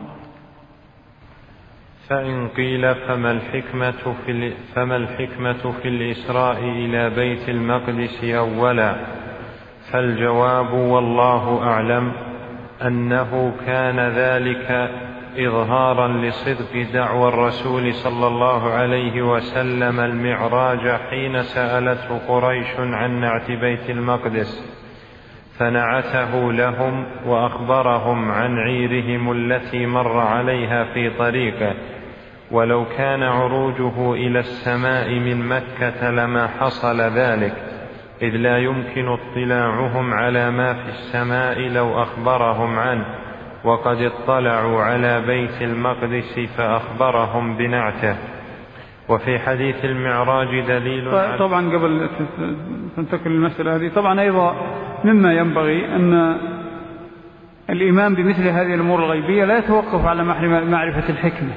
فإن قيل فما الحكمة في الإسراء إلى بيت المقدس أولا؟ فالجواب والله أعلم أنه كان ذلك إظهارا لصدق دعوى الرسول صلى الله عليه وسلم المعراج حين سألته قريش عن نعت بيت المقدس، فنعته لهم وأخبرهم عن عيرهم التي مر عليها في طريقه. ولو كان عروجه إلى السماء من مكة لما حصل ذلك، إذ لا يمكن اطلاعهم على ما في السماء لو أخبرهم عنه، وقد اطلعوا على بيت المقدس فأخبرهم بنعته. وفي حديث المعراج دليل طبعا قبل تنتقل المسألة هذه، طبعا أيضا مما ينبغي أن الإيمان بمثل هذه الأمور الغيبية لا يتوقف على معرفة الحكمة.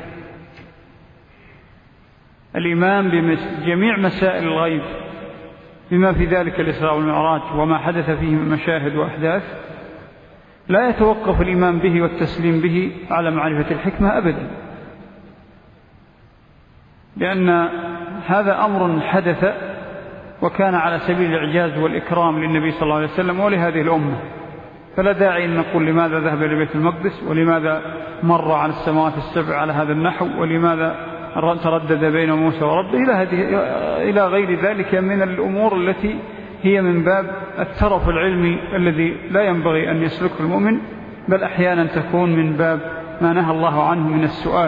الإيمان بجميع مسائل الغيب بما في ذلك الإسراء والمعراج وما حدث فيه من مشاهد وأحداث لا يتوقف الإيمان به والتسليم به على معرفة الحكمة أبدا، لأن هذا أمر حدث وكان على سبيل الإعجاز والإكرام للنبي صلى الله عليه وسلم ولهذه الأمة. فلا داعي أن نقول لماذا ذهب إلى بيت المقدس، ولماذا مر على السماوات السبع على هذا النحو، ولماذا تردد بين موسى وربه، إلى غير ذلك من الأمور التي هي من باب الترف العلمي الذي لا ينبغي أن يسلكه المؤمن، بل أحيانا تكون من باب ما نهى الله عنه من السؤال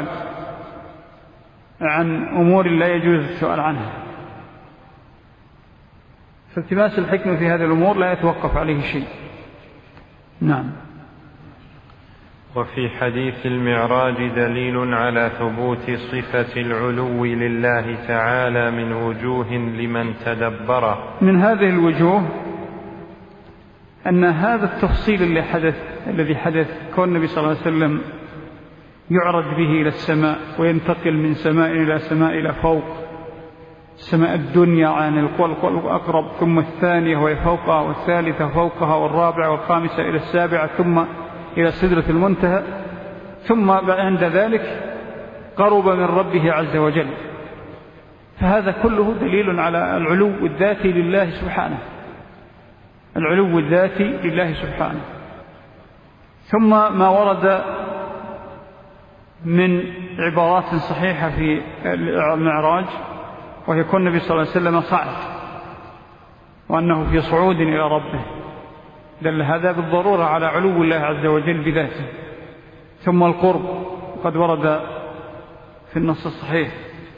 عن أمور لا يجوز السؤال عنها. فالتماس الحكمة في هذه الأمور لا يتوقف عليه شيء. نعم. وفي حديث المعراج دليل على ثبوت صفة العلو لله تعالى من وجوه لمن تدبره. من هذه الوجوه أن هذا التفصيل الذي حدث كون النبي صلى الله عليه وسلم يعرج به إلى السماء وينتقل من سماء إلى سماء إلى فوق السماء الدنيا عن الأقرب، ثم الثانية وهي فوقها، والثالثة فوقها، والرابعة والخامسة إلى السابعة، ثم إلى سدرة المنتهى، ثم عند ذلك قرب من ربه عز وجل. فهذا كله دليل على العلو الذاتي لله سبحانه، العلو الذاتي لله سبحانه. ثم ما ورد من عبارات صحيحة في المعراج، وهي كون النبي صلى الله عليه وسلم صعد وأنه في صعود إلى ربه، دل هذا بالضرورة على علو الله عز وجل بذاته. ثم القرب قد ورد في النص الصحيح،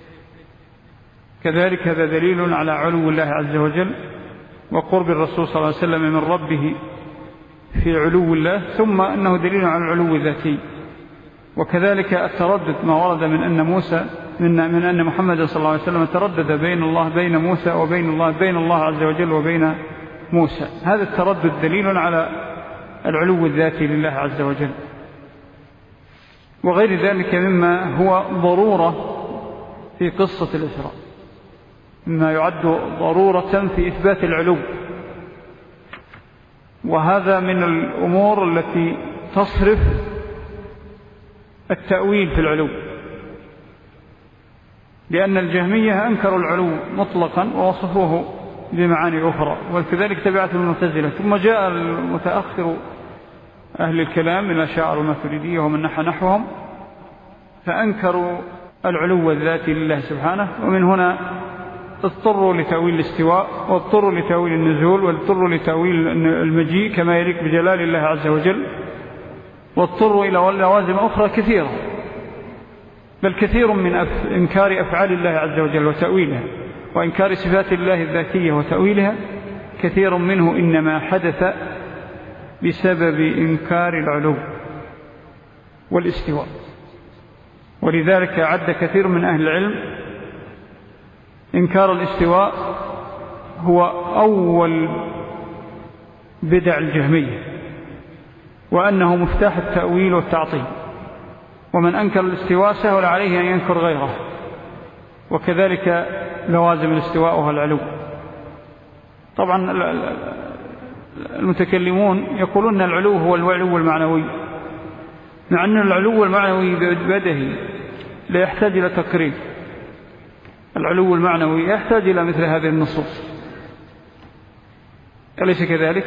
كذلك هذا دليل على علو الله عز وجل وقرب الرسول صلى الله عليه وسلم من ربه في علو الله، ثم أنه دليل على العلو الذاتي. وكذلك التردد ما ورد من أن محمد صلى الله عليه وسلم تردد بين موسى وبين الله عز وجل وبين موسى. هذا التردد دليل على العلو الذاتي لله عز وجل. وغير ذلك مما هو ضرورة في قصة الإسراء، مما يعد ضرورة في إثبات العلو، وهذا من الأمور التي تصرف التأويل في العلو، لأن الجهمية أنكروا العلو مطلقا ووصفوه بمعاني أخرى، وكذلك تبعت المعتزلة. ثم جاء المتأخر أهل الكلام من الأشاعرة والماتريدية ومن نحوهم فأنكروا العلو الذاتي لله سبحانه، ومن هنا اضطروا لتأويل الاستواء، واضطروا لتأويل النزول، واضطروا لتأويل المجيء كما يليق بجلال الله عز وجل، واضطروا إلى لوازم أخرى كثيرة، بل كثير من إنكار أفعال الله عز وجل وتأويلها، وإنكار صفات الله الذاتية وتأويلها، كثير منه إنما حدث بسبب إنكار العلو والاستواء. ولذلك عد كثير من أهل العلم إنكار الاستواء هو أول بدع الجهمية، وأنه مفتاح التأويل والتعطيل، ومن أنكر الاستواء سهل عليه أن ينكر غيره، وكذلك لوازم الاستواء وهو العلو. طبعا المتكلمون يقولون العلو هو العلو المعنوي، مع أن العلو المعنوي بده لا يحتاج إلى تقرير. العلو المعنوي يحتاج إلى مثل هذه النصوص، أليس كذلك؟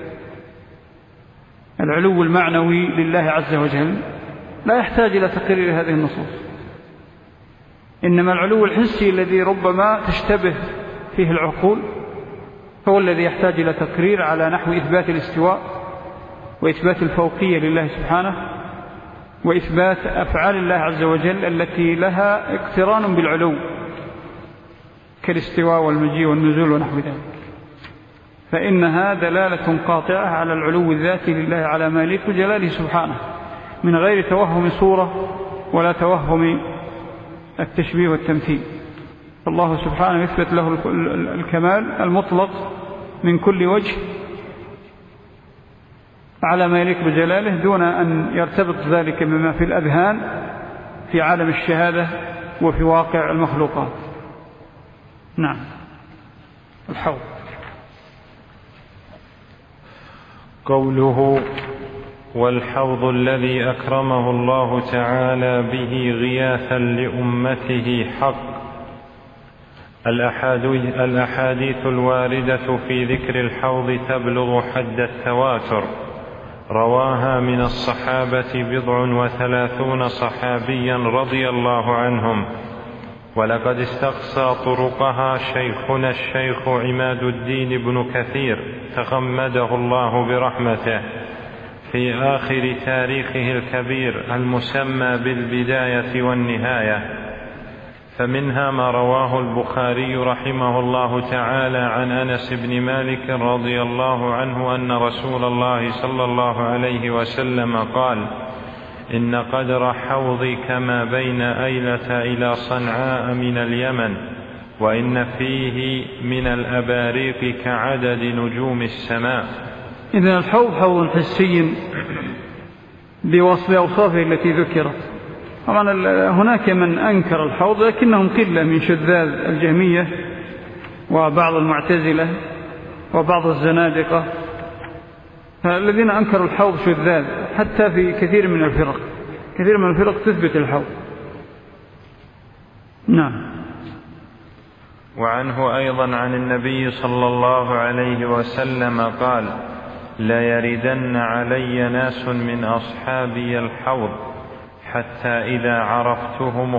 العلو المعنوي لله عز وجل لا يحتاج إلى تقرير هذه النصوص، إنما العلو الحسي الذي ربما تشتبه فيه العقول هو الذي يحتاج إلى تقرير، على نحو إثبات الاستواء وإثبات الفوقية لله سبحانه، وإثبات أفعال الله عز وجل التي لها اقتران بالعلو كالاستواء والمجيء والنزول ونحو ذلك، فإنها دلالة قاطعة على العلو الذاتي لله على ما يليق بجلاله سبحانه، من غير توهم صورة ولا توهم التشبيه والتمثيل. الله سبحانه يثبت له الكمال المطلق من كل وجه على ما يليق بجلاله، دون أن يرتبط ذلك بما في الأذهان في عالم الشهادة وفي واقع المخلوقات. نعم. الحوض. قوله والحوض الذي أكرمه الله تعالى به غياثا لأمته حق. الأحاديث الواردة في ذكر الحوض تبلغ حد التواتر، رواها من الصحابة 37 صحابيا رضي الله عنهم، ولقد استقصى طرقها شيخنا الشيخ عماد الدين بن كثير تغمده الله برحمته في آخر تاريخه الكبير المسمى بالبداية والنهاية، فمنها ما رواه البخاري رحمه الله تعالى عن أنس بن مالك رضي الله عنه أن رسول الله صلى الله عليه وسلم قال: إن قدر حوضي كما بين أيلة إلى صنعاء من اليمن، وإن فيه من الأباريق كعدد نجوم السماء. إذن الحوض حوض حسي بوصف أوصافه التي ذكرت. طبعا هناك من أنكر الحوض لكنهم قلة من شذاذ الجهمية وبعض المعتزلة وبعض الزنادقة، فالذين أنكروا الحوض شذاذ حتى في كثير من الفرق. كثير من الفرق تثبت الحوض. نعم. وعنه أيضا عن النبي صلى الله عليه وسلم قال: لا يردن علي ناس من أصحابي الحوض حتى إذا عرفتهم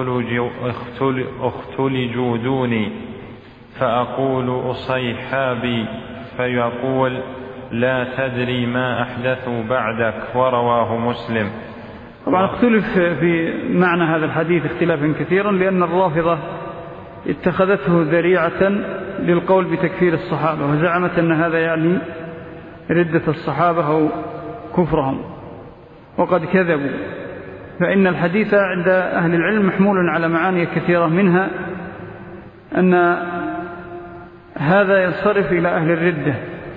اختلجوا دوني، فأقول أصيحابي، فيقول: لا تدري ما أحدثوا بعدك. ورواه مسلم. طبعا اختلف في معنى هذا الحديث اختلافا كثيرا، لأن الرافضة اتخذته ذريعة للقول بتكفير الصحابة، وزعمت أن هذا يعني ردة الصحابة أو كفرهم، وقد كذبوا. فإن الحديث عند أهل العلم محمول على معاني كثيرة، منها أن هذا ينصرف إلى أهل الردة.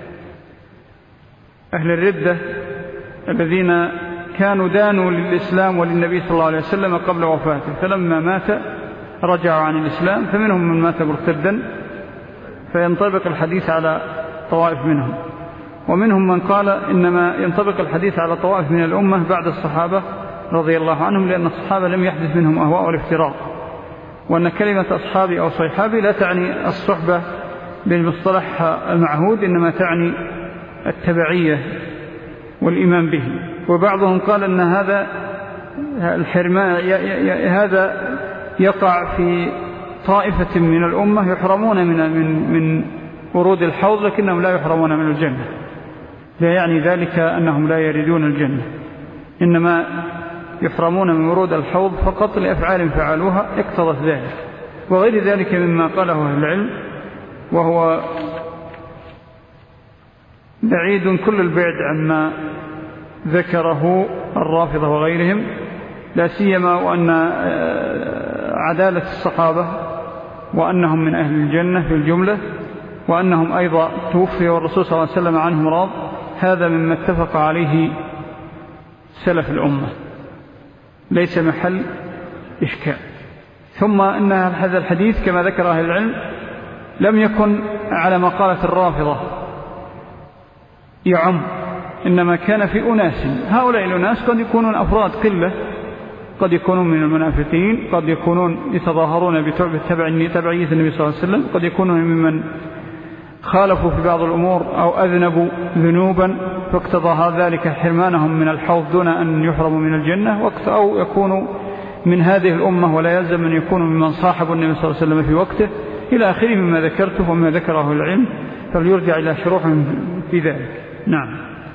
أهل الردة الذين كانوا دانوا للإسلام وللنبي صلى الله عليه وسلم قبل وفاته، فلما مات رجعوا عن الإسلام، فمنهم من مات مرتدا، فينطبق الحديث على طوائف منهم. ومنهم من قال إنما ينطبق الحديث على طوائف من الأمة بعد الصحابة رضي الله عنهم، لأن الصحابة لم يحدث منهم أهواء والافتراق، وأن كلمة أصحابي أو صيحابي لا تعني الصحبة بالمصطلح المعهود، إنما تعني التبعية والإيمان به. وبعضهم قال أن هذا الحرمان هذا يقع في طائفة من الأمة يحرمون من ورود الحوض، لكنهم لا يحرمون من الجنة. لا يعني ذلك أنهم لا يريدون الجنة، إنما يحرمون من ورود الحوض فقط لأفعال فعلوها اقتضت ذلك، وغير ذلك مما قاله أهل العلم، وهو بعيد كل البعد عما ذكره الرافضة وغيرهم، لا سيما وأن عدالة الصحابة وأنهم من أهل الجنة في الجملة، وأنهم أيضا توفي والرسول صلى الله عليه وسلم عنهم راض، هذا مما اتفق عليه سلف الأمة، ليس محل إشكال. ثم أن هذا الحديث كما ذكر أهل العلم لم يكن على ما قالت الرافضة يعم، إنما كان في أناس. هؤلاء الأناس قد يكونون أفراد قلة، قد يكونون من المنافقين، قد يكونون يتظاهرون بتبعية النبي صلى الله عليه وسلم، قد يكونون ممن خالفوا في بعض الأمور أو أذنبوا ذنوبا فاقتضى ذلك حرمانهم من الحوض دون أن يحرموا من الجنة، أو يكونوا من هذه الأمة ولا يلزم أن يكونوا ممن صاحبوا النبي صلى الله عليه وسلم في وقته، إلى آخره مما ذكرته وما ذكره العلم، فليرجع إلى شروح في ذلك. نعم.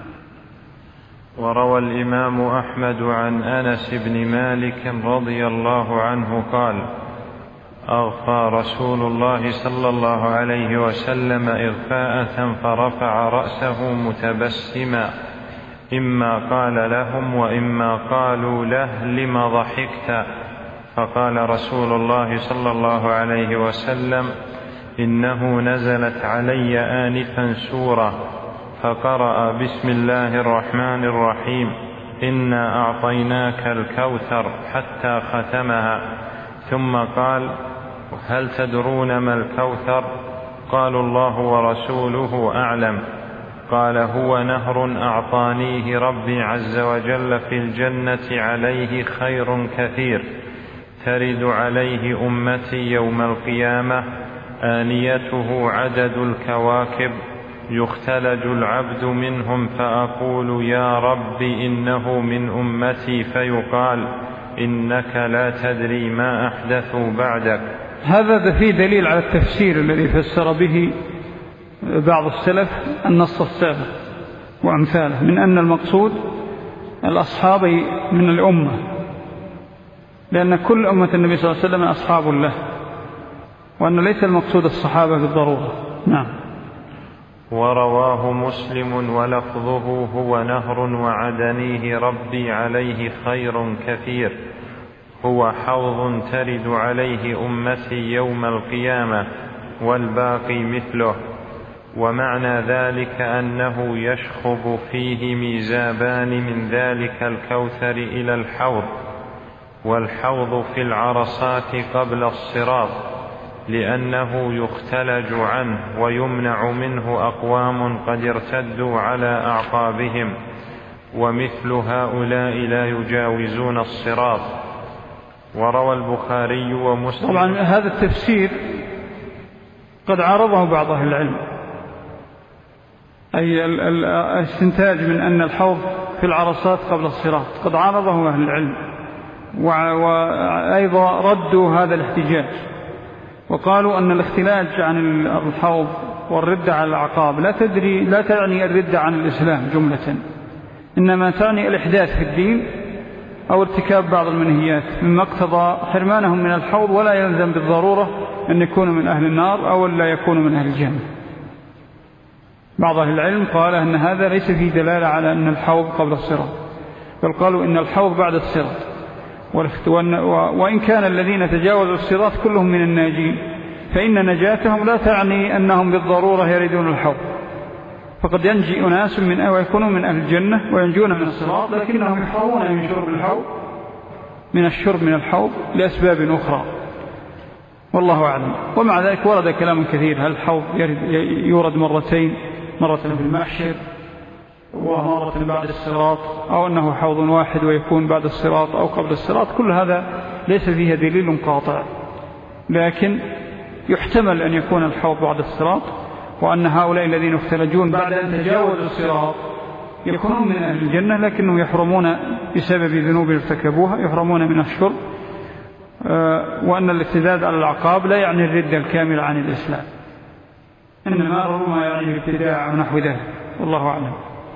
وروى الإمام أحمد عن أنس بن مالك رضي الله عنه قال: أغفى رسول الله صلى الله عليه وسلم إغفاءة فرفع رأسه متبسما، إما قال لهم وإما قالوا له: لم ضحكت؟ فقال رسول الله صلى الله عليه وسلم: إنه نزلت علي آنفا سورة، فقرأ: بسم الله الرحمن الرحيم، إنا أعطيناك الكوثر، حتى ختمها، ثم قال: هل تدرون ما الكوثر؟ قالوا: الله ورسوله أعلم. قال: هو نهر أعطانيه ربي عز وجل في الجنة، عليه خير كثير، ترد عليه أمتي يوم القيامة، آنيته عدد الكواكب، يختلج العبد منهم، فأقول: يا رب إنه من أمتي، فيقال: إنك لا تدري ما أحدثوا بعدك. هذا فيه دليل على التفسير الذي فسر به بعض السلف النص السابق وأمثاله، من أن المقصود الأصحاب من الأمة، لأن كل أمة النبي صلى الله عليه وسلم أصحاب له، وأن ليس المقصود الصحابة بالضرورة. نعم. ورواه مسلم ولفظه: هو نهر وعدنيه ربي عليه خير كثير، هو حوض ترد عليه أمتي يوم القيامة والباقي مثله. ومعنى ذلك أنه يشخب فيه ميزابان من ذلك الكوثر إلى الحوض، والحوض في العرصات قبل الصراط، لأنه يختلج عنه ويمنع منه أقوام قد ارتدوا على أعقابهم، ومثل هؤلاء لا يجاوزون الصراط. وروى البخاري ومسلم. طبعا هذا التفسير قد عارضه بعض أهل العلم، أي الاستنتاج من أن الحوض في العرصات قبل الصراط قد عارضه أهل العلم، وأيضا ردوا هذا الاحتجاج وقالوا أن الاختلاج عن الحوض والردة على الأعقاب لا تعني الردة عن الإسلام جملة، إنما تعني الإحداث في الدين أو ارتكاب بعض المنهيات مما اقتضى حرمانهم من الحوض، ولا يلزم بالضرورة أن يكونوا من أهل النار أو لا يكونوا من أهل الجنة. بعض أهل العلم قال أن هذا ليس فيه دلالة على أن الحوض قبل الصراط، بل قالوا إن الحوض بعد الصراط، وإن كان الذين تجاوزوا الصراط كلهم من الناجين، فإن نجاتهم لا تعني أنهم بالضرورة يردون الحوض، فقد ينجي أناس ويكونوا من أهل الجنة وينجون من الصراط، لكنهم يحرمون من شرب الحوض من الحوض لأسباب أخرى، والله أعلم. ومع ذلك ورد كلام كثير: هل الحوض يورد مرتين، مرة في المحشر ومرة بعد الصراط، أو أنه حوض واحد ويكون بعد الصراط أو قبل الصراط؟ كل هذا ليس فيه دليل قاطع، لكن يحتمل أن يكون الحوض بعد الصراط، وأن هؤلاء الذين يختلجون بعد أن تجاوزوا الصراط يكونون من أهل الجنة، لكنهم يحرمون بسبب ذنوب ارتكبوها، يحرمون من الشرب. وأن الارتداد على الأعقاب لا يعني الردة الكاملة عن الإسلام، إنما ربما يعني الابتداع ونحو ذلك، والله أعلم.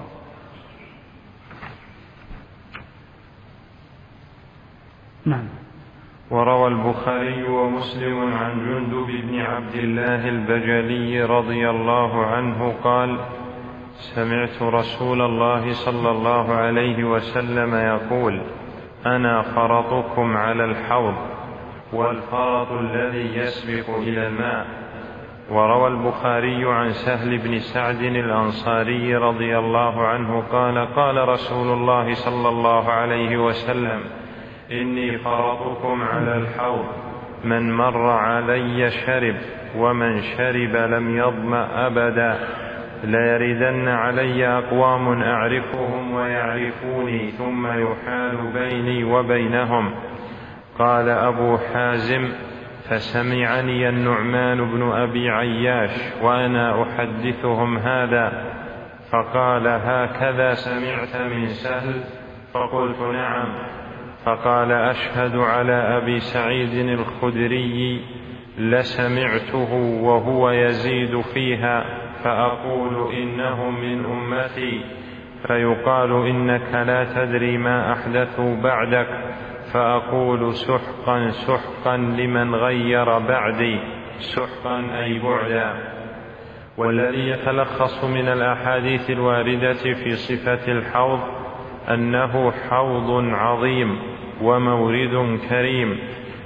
نعم. وروى البخاري ومسلم عن جندب بن عبد الله البجلي رضي الله عنه قال: سمعت رسول الله صلى الله عليه وسلم يقول: أنا فرطكم على الحوض، والفرط الذي يسبق إلى الماء. وروى البخاري عن سهل بن سعد الأنصاري رضي الله عنه قال: قال رسول الله صلى الله عليه وسلم: إني فرطكم على الحوض، من مر علي شرب، ومن شرب لم يظمأ أبدا، ليردن علي أقوام أعرفهم ويعرفوني، ثم يحال بيني وبينهم. قال أبو حازم: فسمعني النعمان بن أبي عياش وأنا أحدثهم هذا، فقال: هكذا سمعت من سهل؟ فقلت: نعم. فقال: أشهد على أبي سعيد الخدري لسمعته وهو يزيد فيها، فأقول: إنه من أمتي، فيقال: إنك لا تدري ما أحدثوا بعدك، فأقول: سحقا سحقا لمن غير بعدي، سحقا أي بعدا. والذي يتلخص من الأحاديث الواردة في صفة الحوض أنه حوض عظيم ومورد كريم،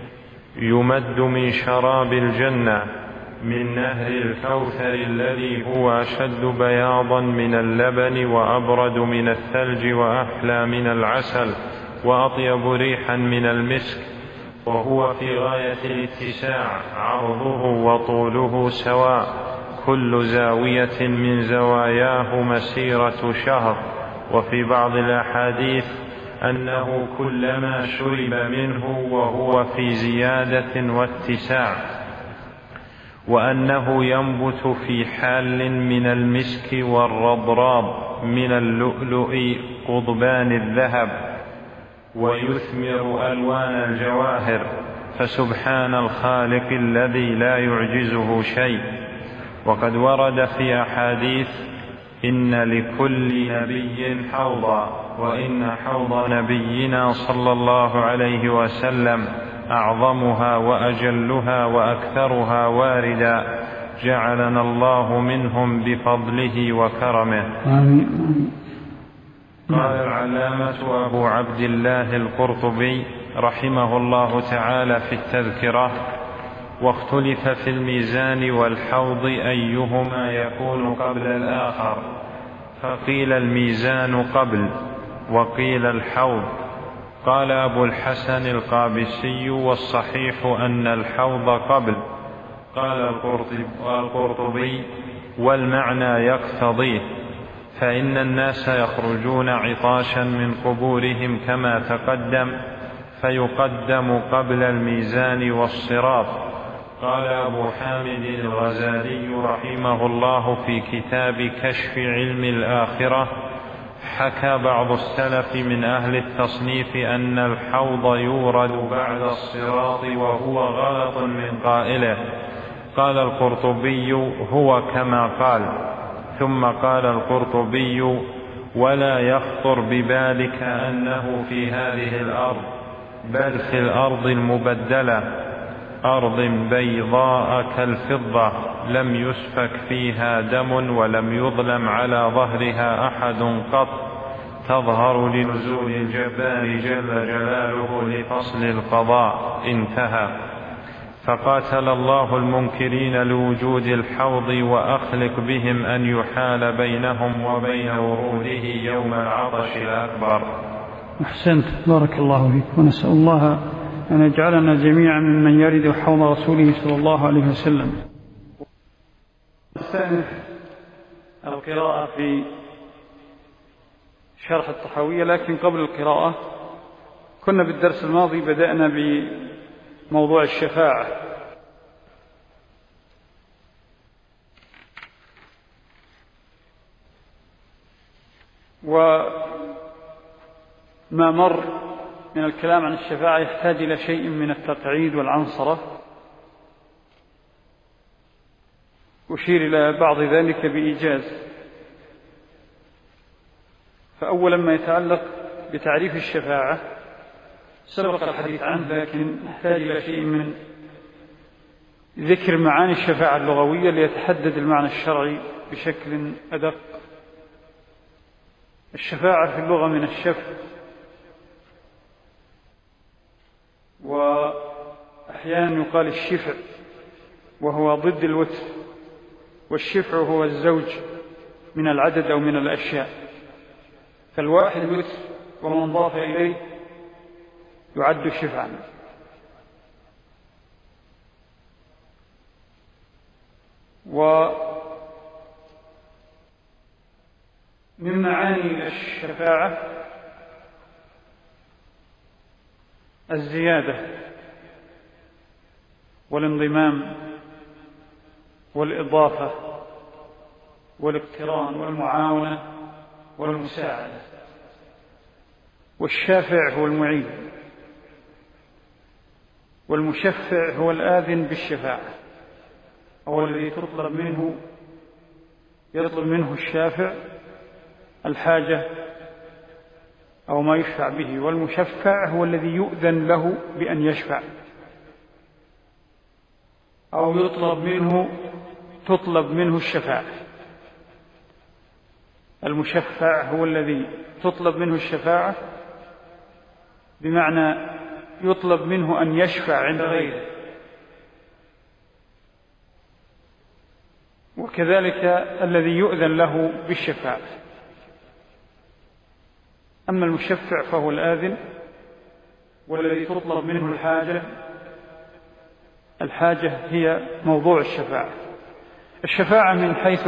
يمد من شراب الجنة، من نهر الكوثر الذي هو أشد بياضا من اللبن وأبرد من الثلج وأحلى من العسل وأطيب ريحا من المسك، وهو في غاية الاتساع، عرضه وطوله سواء، كل زاوية من زواياه مسيرة شهر. وفي بعض الأحاديث أنه كلما شرب منه وهو في زيادة واتساع، وأنه ينبت في حال من المسك والرضراب من اللؤلؤ قضبان الذهب، ويثمر ألوان الجواهر، فسبحان الخالق الذي لا يعجزه شيء. وقد ورد في أحاديث إن لكل نبي حوضا، وإن حوض نبينا صلى الله عليه وسلم أعظمها وأجلها وأكثرها واردا، جعلنا الله منهم بفضله وكرمه. آمين. قال العلامة أبو عبد الله القرطبي رحمه الله تعالى في التذكرة: واختلف في الميزان والحوض أيهما يكون قبل الآخر، فقيل الميزان قبل، وقيل الحوض. قال أبو الحسن القابسي: والصحيح أن الحوض قبل. قال القرطبي: والمعنى يقتضيه، فإن الناس يخرجون عطاشا من قبورهم كما تقدم، فيقدم قبل الميزان والصراط. قال أبو حامد الغزالي رحمه الله في كتاب كشف علم الآخرة: حكى بعض السلف من أهل التصنيف أن الحوض يورد بعد الصراط، وهو غلط من قائله. قال القرطبي: هو كما قال. ثم قال القرطبي: ولا يخطر ببالك أنه في هذه الأرض، بل في الأرض المبدلة، أرض بيضاء كالفضة، لم يسفك فيها دم ولم يظلم على ظهرها أحد قط، تظهر لنزول الجبار جل جلاله لفصل القضاء. انتهى. فقاتل الله المنكرين لوجود الحوض، وأخلق بهم أن يحال بينهم وبين وروده يوم العطش الأكبر. أحسنت، بارك الله فيك، ونسأل الله أن يجعلنا جميعا ممن يرد حوض رسوله صلى الله عليه وسلم. نستأنف القراءة في شرح الطحاوية، لكن قبل القراءة كنا بالدرس الماضي بدأنا بموضوع الشفاعة، وما مر من الكلام عن الشفاعة يحتاج إلى شيء من التقعيد والعنصرة. أشير إلى بعض ذلك بإيجاز. فأولا ما يتعلق بتعريف الشفاعة سبق الحديث عنه، لكن نحتاج إلى شيء من ذكر معاني الشفاعة اللغوية ليتحدد المعنى الشرعي بشكل أدق. الشفاعة في اللغة من الشفع، وأحيانا يقال الشفع وهو ضد الوتر، والشفع هو الزوج من العدد أو من الأشياء، فالواحد الوتر ومن ضاف إليه يعد شفعا. ومن معاني الشفاعة الزيادة والانضمام والإضافة والاقتران والمعاونة والمساعدة. والشافع هو المعين، والمشفع هو الآذن بالشفاعة، أو الذي يطلب منه الشافع الحاجة أو ما يشفع به، والمشفع هو الذي يؤذن له بأن يشفع، أو تطلب منه الشفاعة. المشفع هو الذي تطلب منه الشفاعة، بمعنى يطلب منه أن يشفع عند غيره. وكذلك الذي يؤذن له بالشفاعة. أما المشفع فهو الآذن، والذي تطلب منه الحاجة هي موضوع الشفاعة. الشفاعة من حيث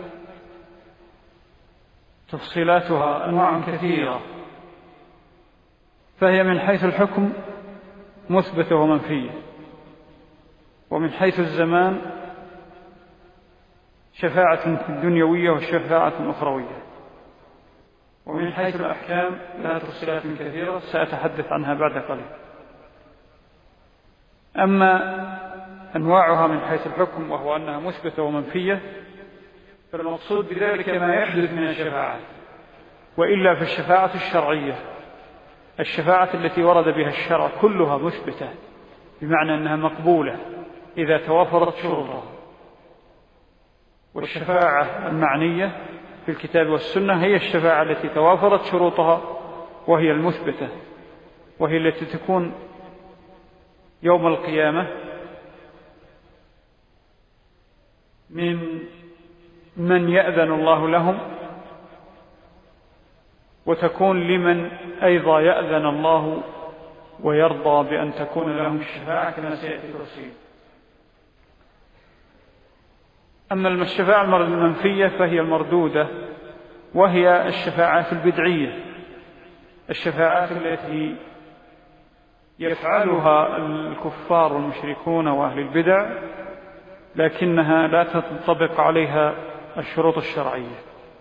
تفصيلاتها أنواع كثيرة، فهي من حيث الحكم مثبتة ومنفية، ومن حيث الزمان شفاعة دنيوية وشفاعة أخروية، ومن حيث الأحكام لها تفصيلات كثيرة سأتحدث عنها بعد قليل. أما أنواعها من حيث الحكم وهو أنها مثبتة ومنفية، فالمقصود بذلك ما يحدث من الشفاعة، وإلا فالشفاعة الشرعية، الشفاعة التي ورد بها الشرع كلها مثبتة، بمعنى أنها مقبولة إذا توافرت شروطها. والشفاعة المعنية في الكتاب والسنة هي الشفاعة التي توافرت شروطها، وهي المثبتة، وهي التي تكون يوم القيامة من يأذن الله لهم، وتكون لمن أيضا يأذن الله ويرضى بأن تكون لهم الشفاعة كما سيأتي تفصيل. أما الشفاعة المنفية فهي المردودة، وهي الشفاعات البدعية، الشفاعات التي يفعلها الكفار والمشركون وأهل البدع، لكنها لا تنطبق عليها الشروط الشرعية،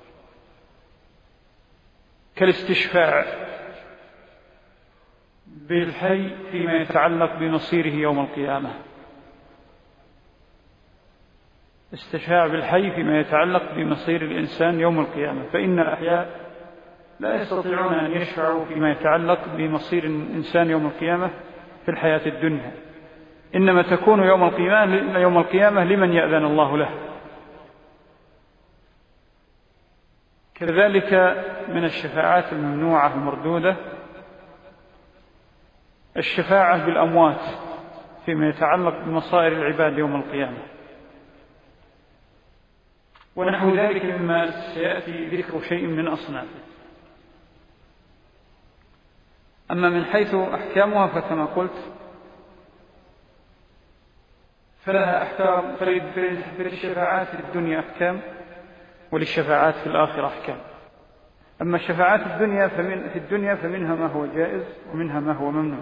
كالاستشفاع بالحي فيما يتعلق بمصيره يوم القيامة، استشفاع بالحي فيما يتعلق بمصير الإنسان يوم القيامة، فإن الأحياء لا يستطيعون أن يشفعوا فيما يتعلق بمصير الإنسان يوم القيامة في الحياة الدنيا، إنما تكون يوم القيامة لمن يأذن الله له. كذلك من الشفاعات الممنوعة المردودة الشفاعة بالأموات فيما يتعلق بمصائر العباد يوم القيامة، ونحو ذلك مما سيأتي ذكر شيء من أصنافه. أما من حيث أحكامها فكما قلت فلها أحكام، فللشفاعات في الدنيا أحكام وللشفاعات في الآخرة أحكام. أما الشفاعات في الدنيا فمنها ما هو جائز ومنها ما هو ممنوع.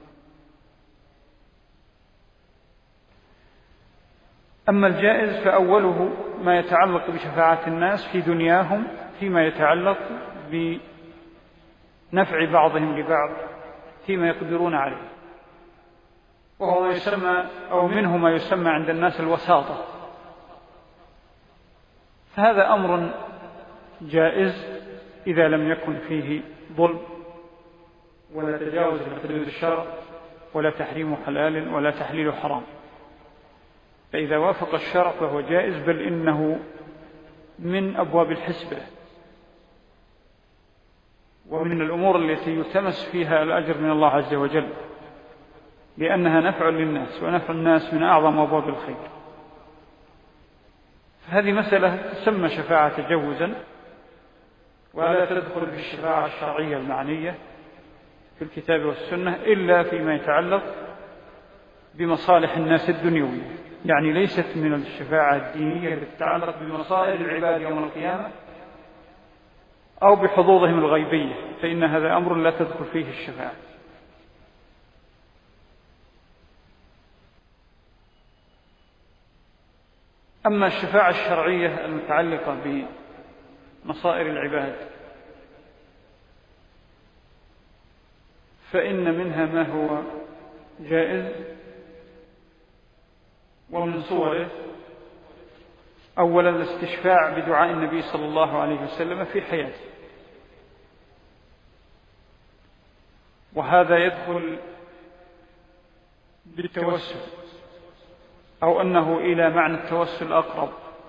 أما الجائز فأوله ما يتعلق بشفاعة الناس في دنياهم فيما يتعلق بنفع بعضهم لبعض فيما يقدرون عليه، وهو ما يسمى أو منه ما يسمى عند الناس الوساطة، فهذا أمر جائز إذا لم يكن فيه ظلم ولا تجاوز لحدود الشرع ولا تحريم حلال ولا تحليل حرام، فإذا وافق الشرع فهو جائز، بل إنه من أبواب الحسبة ومن الأمور التي يلتمس فيها الأجر من الله عز وجل، لأنها نفع للناس، ونفع الناس من أعظم أبواب الخير. هذه مسألة تسمى شفاعة تجوزا، ولا تدخل في الشفاعة الشرعية المعنية في الكتاب والسنة إلا فيما يتعلق بمصالح الناس الدنيوية، يعني ليست من الشفاعة الدينية التي تتعلق بمصائر العباد يوم القيامة أو بحظوظهم الغيبية، فإن هذا أمر لا تدخل فيه الشفاعة. أما الشفاعة الشرعية المتعلقة بمصائر العباد فإن منها ما هو جائز، ومن صوره أولا الاستشفاع بدعاء النبي صلى الله عليه وسلم في حياته، وهذا يدخل بالتوسل، أو أنه إلى معنى التوسل أقرب،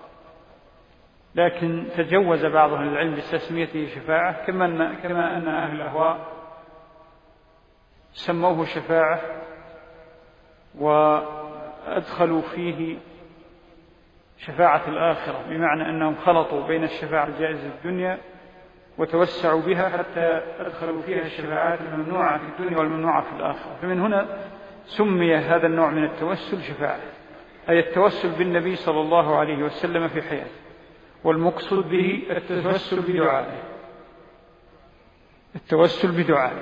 لكن تجوز بعض أهل العلم بتسميته شفاعة، كما أن أهل الأهواء سموه شفاعة وأدخلوا فيه شفاعة الآخرة، بمعنى أنهم خلطوا بين الشفاعة الجائزة في الدنيا وتوسعوا بها حتى أدخلوا فيها الشفاعات الممنوعة في الدنيا والممنوعة في الآخرة. فمن هنا سمي هذا النوع من التوسل شفاعة، أي التوسل بالنبي صلى الله عليه وسلم في حياته، والمقصود به التوسل بدعائه، التوسل بدعائه.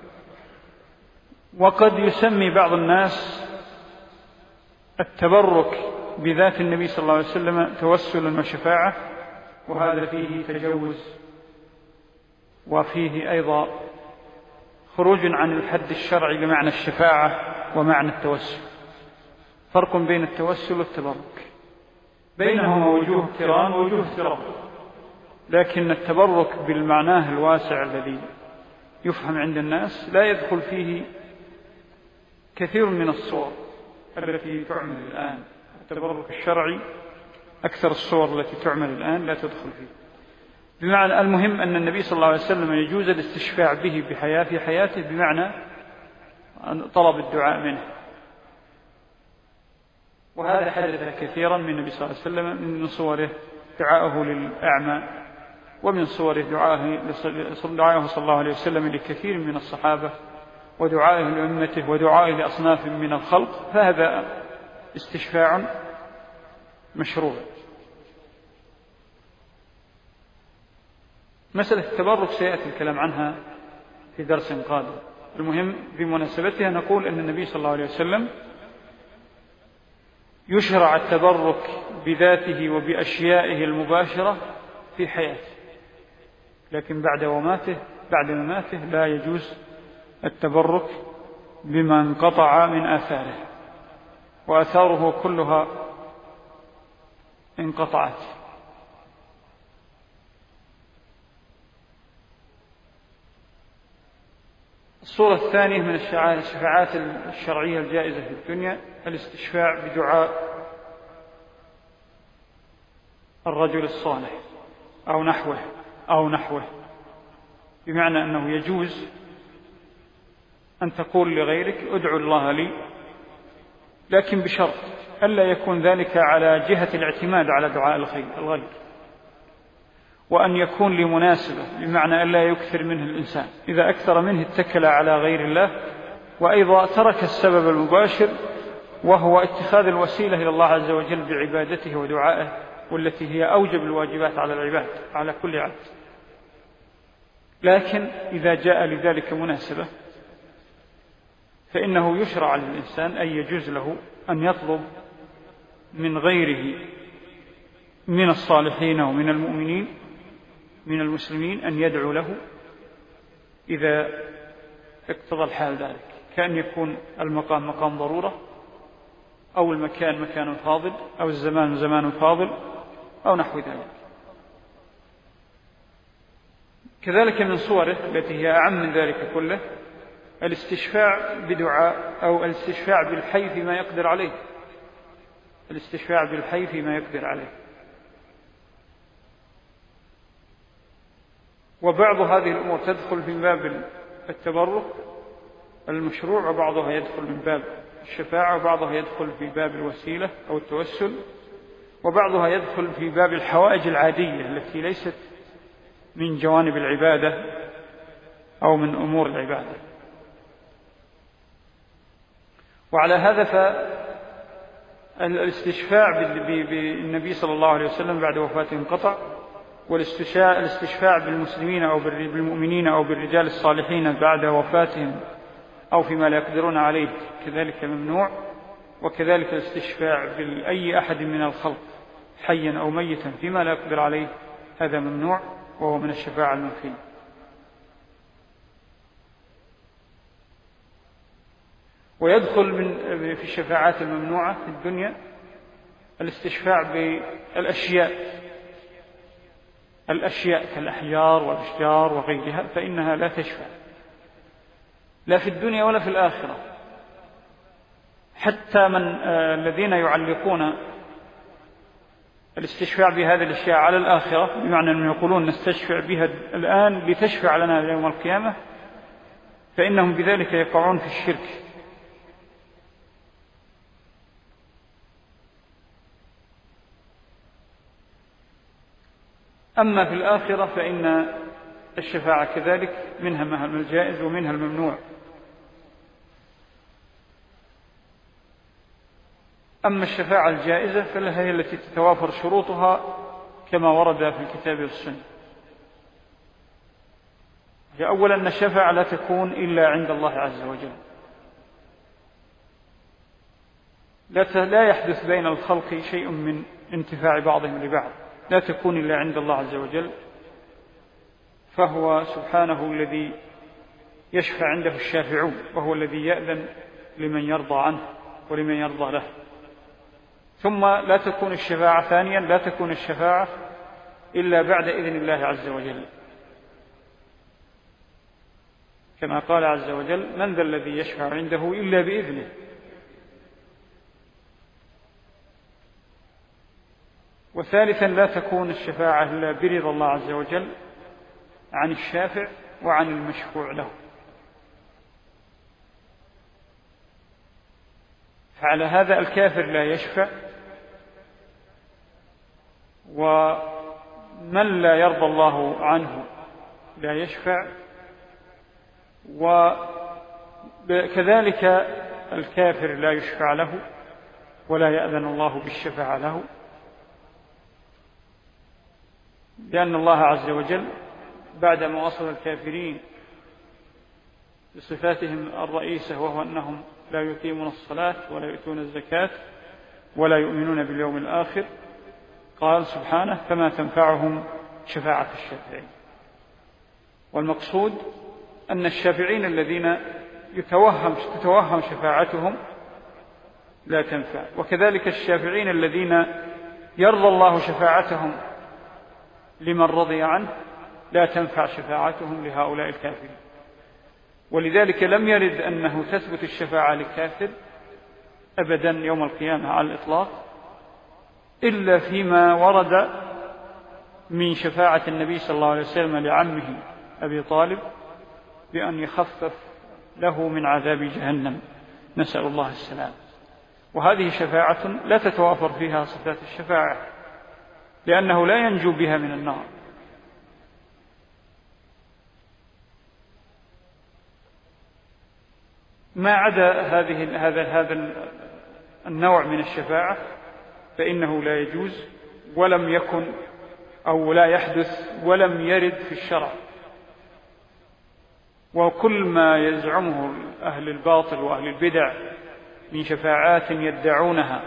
وقد يسمي بعض الناس التبرك بذات النبي صلى الله عليه وسلم توسلا وشفاعة، وهذا فيه تجوز وفيه أيضا خروج عن الحد الشرعي بمعنى الشفاعة ومعنى التوسل. فرق بين التوسل والتبرك. بينهما وجوه اقتران ووجوه افتراق، لكن التبرك بالمعناه الواسع الذي يفهم عند الناس لا يدخل فيه كثير من الصور التي تعمل الآن. التبرك الشرعي أكثر الصور التي تعمل الآن لا تدخل فيه. بمعنى المهم أن النبي صلى الله عليه وسلم يجوز الاستشفاع به في حياته، بمعنى طلب الدعاء منه، وهذا حدث كثيرا من النبي صلى الله عليه وسلم. من صوره دعاءه للأعمى، ومن صوره دعاءه صلى الله عليه وسلم لكثير من الصحابة، ودعائه لأمته، ودعائه لأصناف من الخلق، فهذا استشفاع مشروع. مسألة التبرك سيأتي الكلام عنها في درس قادم. المهم بمناسبتها نقول أن النبي صلى الله عليه وسلم يشرع التبرك بذاته وبأشيائه المباشرة في حياته، لكن بعد مماته لا يجوز التبرك بما انقطع من آثاره، وآثاره كلها انقطعت. الصورة الثانية من الشفاعات الشرعية الجائزة في الدنيا الاستشفاع بدعاء الرجل الصالح أو نحوه، بمعنى أنه يجوز أن تقول لغيرك ادعو الله لي، لكن بشرط ألا يكون ذلك على جهة الاعتماد على دعاء الغير، وأن يكون لمناسبة، بمعنى ألا يكثر منه الإنسان. إذا أكثر منه اتكل على غير الله، وأيضا ترك السبب المباشر وهو اتخاذ الوسيلة إلى الله عز وجل بعبادته ودعائه، والتي هي أوجب الواجبات على العباد على كل عبد. لكن إذا جاء لذلك مناسبة فإنه يشرع للإنسان أن يجوز له أن يطلب من غيره من الصالحين ومن المؤمنين من المسلمين أن يدعو له إذا اقتضى الحال ذلك، كأن يكون المقام مقام ضرورة، أو المكان مكان فاضل، أو الزمان زمان فاضل، أو نحو ذلك. كذلك من صوره التي هي أعم من ذلك كله الاستشفاع بدعاء، أو الاستشفاع بالحي فيما يقدر عليه، الاستشفاع بالحي فيما يقدر عليه. وبعض هذه الأمور تدخل في باب التبرك المشروع، وبعضها يدخل من باب الشفاعة، وبعضها يدخل في باب الوسيلة أو التوسل، وبعضها يدخل في باب الحوائج العادية التي ليست من جوانب العبادة أو من أمور العبادة. وعلى هذا فالاستشفاع بالنبي صلى الله عليه وسلم بعد وفاته انقطع، والاستشفاع بالمسلمين أو بالمؤمنين أو بالرجال الصالحين بعد وفاتهم أو فيما لا يقدرون عليه كذلك ممنوع. وكذلك الاستشفاع بأي أحد من الخلق حيا أو ميتا فيما لا يقدر عليه هذا ممنوع، وهو من الشفاعة المنفية. ويدخل في الشفاعات الممنوعة في الدنيا الاستشفاع بالأشياء كالأحجار والأشجار وغيرها، فإنها لا تشفع لا في الدنيا ولا في الآخرة. حتى من الذين يعلقون الاستشفاع بهذه الأشياء على الآخرة، بمعنى أنهم يقولون نستشفع بها الآن لتشفع لنا يوم القيامة، فإنهم بذلك يقعون في الشرك. أما في الآخرة فإن الشفاعة كذلك منها الجائز ومنها الممنوع. أما الشفاعة الجائزة فهي التي تتوافر شروطها كما ورد في الكتاب والسنة. أولا أن الشفاعة لا تكون إلا عند الله عز وجل، لا يحدث بين الخلق شيء من انتفاع بعضهم لبعض، لا تكون إلا عند الله عز وجل، فهو سبحانه الذي يشفع عنده الشافعون، وهو الذي يأذن لمن يرضى عنه ولمن يرضى له. ثم لا تكون الشفاعة ثانيا لا تكون الشفاعة إلا بعد إذن الله عز وجل، كما قال عز وجل: من ذا الذي يشفع عنده إلا بإذنه. وثالثا لا تكون الشفاعة إلا برضا الله عز وجل عن الشافع وعن المشفوع له. فعلى هذا الكافر لا يشفع، ومن لا يرضى الله عنه لا يشفع، وكذلك الكافر لا يشفع له ولا يأذن الله بالشفاعة له، لأن الله عز وجل بعدما وصف الكافرين بصفاتهم الرئيسة، وهو أنهم لا يقيمون الصلاة ولا يؤتون الزكاة ولا يؤمنون باليوم الآخر، قال سبحانه: فما تنفعهم شفاعة الشافعين. والمقصود أن الشافعين الذين تتوهم شفاعتهم لا تنفع، وكذلك الشافعين الذين يرضى الله شفاعتهم لمن رضي عنه لا تنفع شفاعتهم لهؤلاء الكافرين. ولذلك لم يرد أنه تثبت الشفاعة للكافر أبدا يوم القيامة على الإطلاق، إلا فيما ورد من شفاعة النبي صلى الله عليه وسلم لعمه أبي طالب بأن يخفف له من عذاب جهنم، نسأل الله السلام. وهذه شفاعة لا تتوافر فيها صفات الشفاعة، لأنه لا ينجو بها من النار. ما عدا هذا النوع من الشفاعة فإنه لا يجوز، ولم يكن أو لا يحدث ولم يرد في الشرع. وكل ما يزعمه أهل الباطل وأهل البدع من شفاعات يدعونها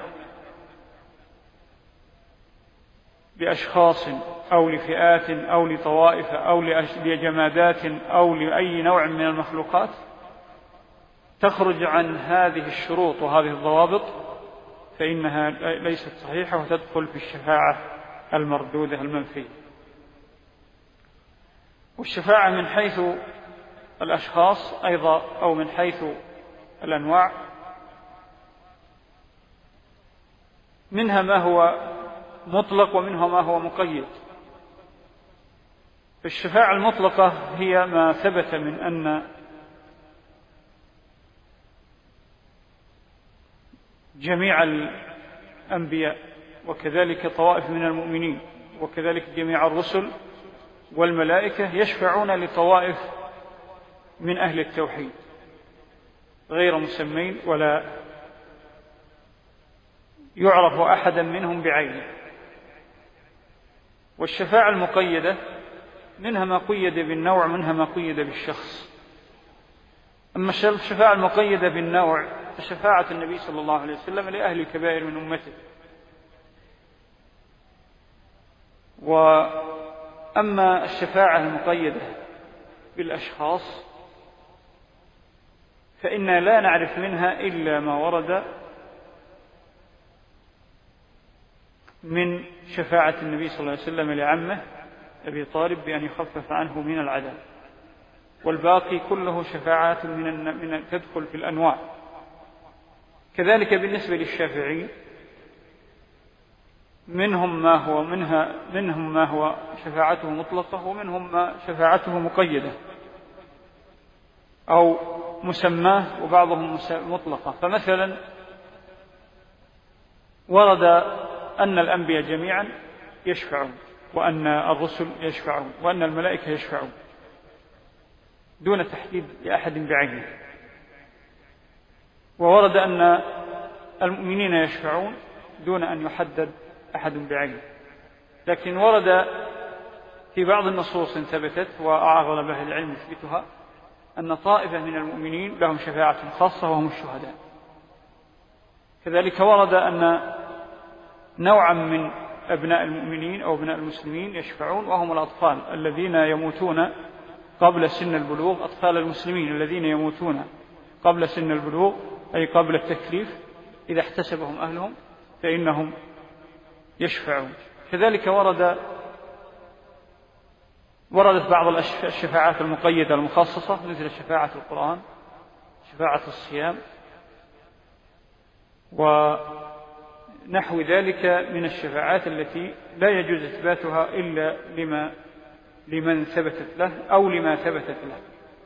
لأشخاص أو لفئات أو لطوائف أو لجمادات أو لأي نوع من المخلوقات تخرج عن هذه الشروط وهذه الضوابط، فإنها ليست صحيحة وتدخل في الشفاعة المردودة المنفية. والشفاعة من حيث الأشخاص أيضا أو من حيث الأنواع منها ما هو مطلق ومنها ما هو مقيد. فالشفاعة المطلقة هي ما ثبت من أن جميع الأنبياء وكذلك طوائف من المؤمنين وكذلك جميع الرسل والملائكة يشفعون لطوائف من أهل التوحيد غير مسمين، ولا يعرف أحدا منهم بعينه. والشفاعة المقيدة منها ما قيد بالنوع منها ما قيد بالشخص. أما الشفاعة المقيدة بالنوع فشفاعة النبي صلى الله عليه وسلم لأهل الكبائر من أمته. وأما الشفاعة المقيدة بالأشخاص فإنا لا نعرف منها إلا ما ورد من شفاعة النبي صلى الله عليه وسلم لعمه أبي طالب بأن يخفف عنه من العذاب، والباقي كله شفاعات من تدخل في الأنواع. كذلك بالنسبة للشافعين منهم ما هو شفاعته مطلقة ومنهم ما شفاعته مقيدة أو مسماه وبعضهم مطلقة. فمثلا ورد أن الأنبياء جميعا يشفعون، وأن الرسل يشفعون، وأن الملائكة يشفعون دون تحديد لأحد بعينه. وورد أن المؤمنين يشفعون دون أن يحدد أحد بعينه. لكن ورد في بعض النصوص ثبتت وأغلب أهل العلم يثبتها أن طائفة من المؤمنين لهم شفاعة خاصة وهم الشهداء. كذلك ورد أن نوعا من أبناء المؤمنين أو أبناء المسلمين يشفعون، وهم الأطفال الذين يموتون قبل سن البلوغ، أطفال المسلمين الذين يموتون قبل سن البلوغ أي قبل التكليف إذا احتسبهم أهلهم فإنهم يشفعون. كذلك وردت بعض الشفاعات المقيدة المخصصة مثل شفاعة القرآن، شفاعة الصيام، ونحو ذلك من الشفاعات التي لا يجوز إثباتها إلا لمن ثبتت له أو لما ثبتت له.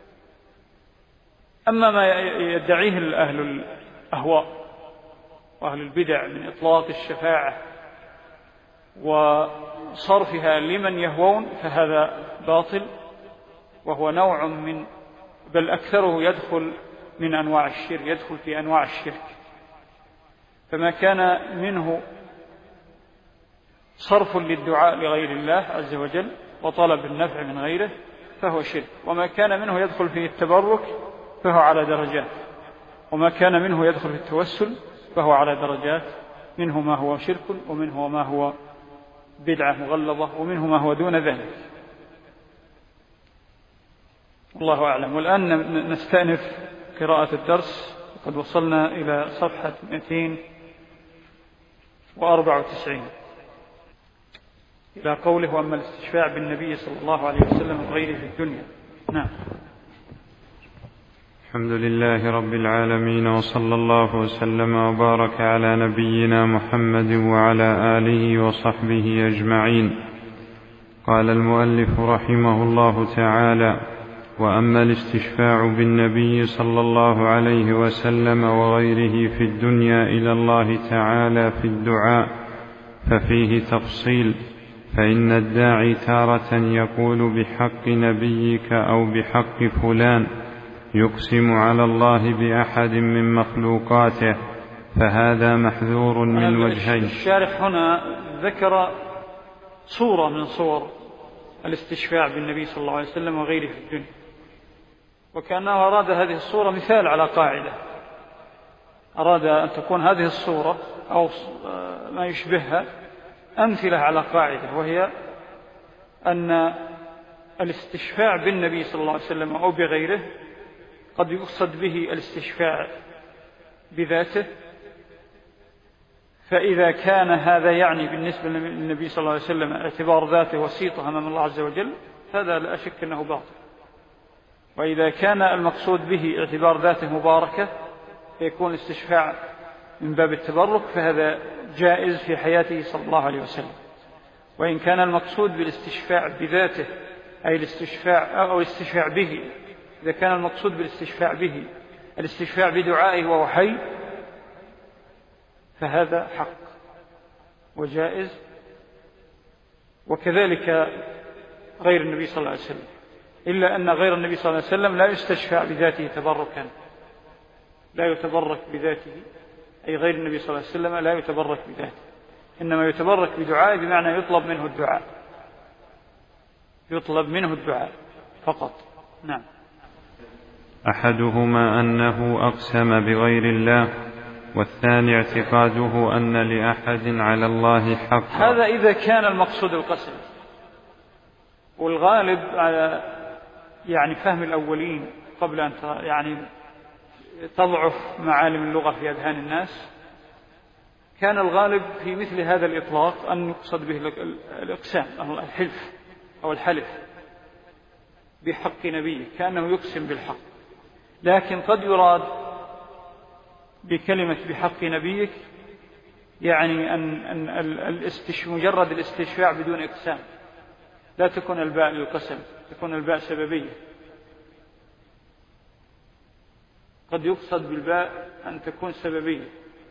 أما ما يدعيه أهل الأهواء وأهل البدع من إطلاق الشفاعة وصرفها لمن يهوون فهذا باطل، وهو نوع من بل أكثره يدخل من أنواع الشرك، يدخل في أنواع الشرك. فما كان منه صرف للدعاء لغير الله عز وجل وطلب النفع من غيره فهو شرك، وما كان منه يدخل في التبرك فهو على درجات، وما كان منه يدخل في التوسل فهو على درجات، منه ما هو شرك ومنه ما هو بدعة مغلظة ومنه ما هو دون ذلك. الله أعلم. والآن نستأنف قراءة الدرس، قد وصلنا إلى صفحة 294 إلى قوله: وأما الاستشفاع بالنبي صلى الله عليه وسلم وغيره في الدنيا. نعم. الحمد لله رب العالمين، وصلى الله وسلم وبارك على نبينا محمد وعلى آله وصحبه أجمعين. قال المؤلف رحمه الله تعالى: وأما الاستشفاع بالنبي صلى الله عليه وسلم وغيره في الدنيا إلى الله تعالى في الدعاء ففيه تفصيل، فإن الداعي تارة يقول بحق نبيك أو بحق فلان يقسم على الله بأحد من مخلوقاته، فهذا محذور من وجهين. الشارح هنا ذكر صورة من صور الاستشفاع بالنبي صلى الله عليه وسلم وغيره في الدنيا، وكأنه أراد هذه الصورة مثال على قاعدة، أراد أن تكون هذه الصورة أو ما يشبهها أمثلة على قاعدة، وهي أن الاستشفاع بالنبي صلى الله عليه وسلم أو بغيره قد يقصد به الاستشفاع بذاته، فإذا كان هذا يعني بالنسبة للنبي صلى الله عليه وسلم اعتبار ذاته وسيطة أمام الله عز وجل هذا لا شك أنه باطل، وإذا كان المقصود به اعتبار ذاته مباركة فيكون الاستشفاع من باب التبرك فهذا جائز في حياته صلى الله عليه وسلم. وإن كان المقصود بالاستشفاع بذاته أي الاستشفاع أو الاستشفاع به، إذا كان المقصود بالاستشفاع به الاستشفاع بدعائه وهو حي فهذا حق وجائز، وكذلك غير النبي صلى الله عليه وسلم، إلا أن غير النبي صلى الله عليه وسلم لا يستشفع بذاته تبركا، لا يتبرك بذاته، أي غير النبي صلى الله عليه وسلم لا يتبرك بذاته، إنما يتبرك بدعائه بمعنى يطلب منه الدعاء، يطلب منه الدعاء فقط. نعم. أحدهما أنه أقسم بغير الله، والثاني اعتقاده أن لأحد على الله حقا. هذا إذا كان المقصود القسم، والغالب على يعني فهم الأولين قبل أن يعني تضعف معالم اللغة في أذهان الناس، كان الغالب في مثل هذا الإطلاق أن يقصد به الإقسام أو الحلف أو الحلف بحق نبيه، كأنه يقسم بالحق. لكن قد يراد بكلمة بحق نبيك يعني أن مجرد الاستشفاع بدون إقسام، لا تكون الباء للقسم، تكون الباء سببية. قد يقصد بالباء أن تكون سببية،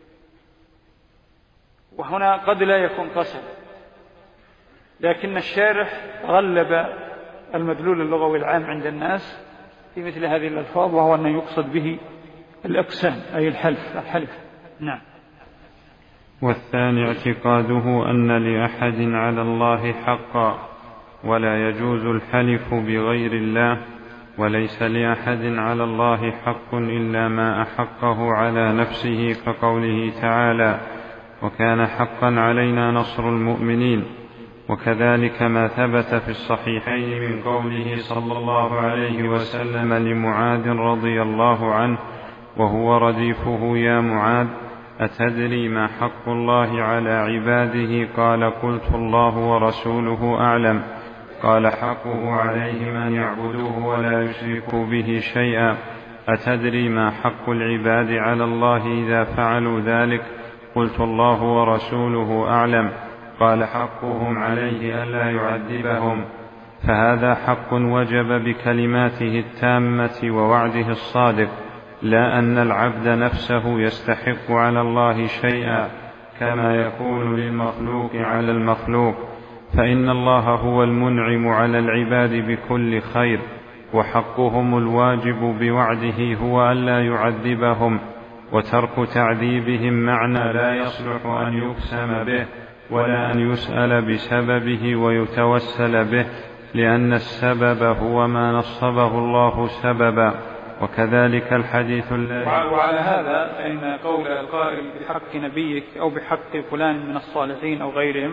وهنا قد لا يكون قسم، لكن الشارح غلب المدلول اللغوي العام عند الناس في مثل هذه الألفاظ، وهو أن يقصد به الأقسام أي الحلف. نعم. والثاني اعتقاده أن لأحد على الله حقا، ولا يجوز الحلف بغير الله، وليس لأحد على الله حق إلا ما أحقه على نفسه، كقوله تعالى: وكان حقا علينا نصر المؤمنين. وكذلك ما ثبت في الصحيحين من قوله صلى الله عليه وسلم لمعاذ رضي الله عنه وهو رديفه: يا معاذ أتدري ما حق الله على عباده؟ قال قلت الله ورسوله أعلم. قال حقه عليهم أن يعبدوه ولا يشركوا به شيئا. أتدري ما حق العباد على الله إذا فعلوا ذلك؟ قلت الله ورسوله أعلم. قال حقهم عليه ألا يعذبهم. فهذا حق وجب بكلماته التامة ووعده الصادق، لا أن العبد نفسه يستحق على الله شيئا كما يكون للمخلوق على المخلوق، فإن الله هو المنعم على العباد بكل خير، وحقهم الواجب بوعده هو ألا يعذبهم، وترك تعذيبهم معنى لا يصلح أن يقسم به ولا أن يسأل بسببه ويتوسل به، لأن السبب هو ما نصبه الله سببا. وكذلك الحديث الذي وعلى هذا فإن قول القائل بحق نبيك أو بحق فلان من الصالحين أو غيرهم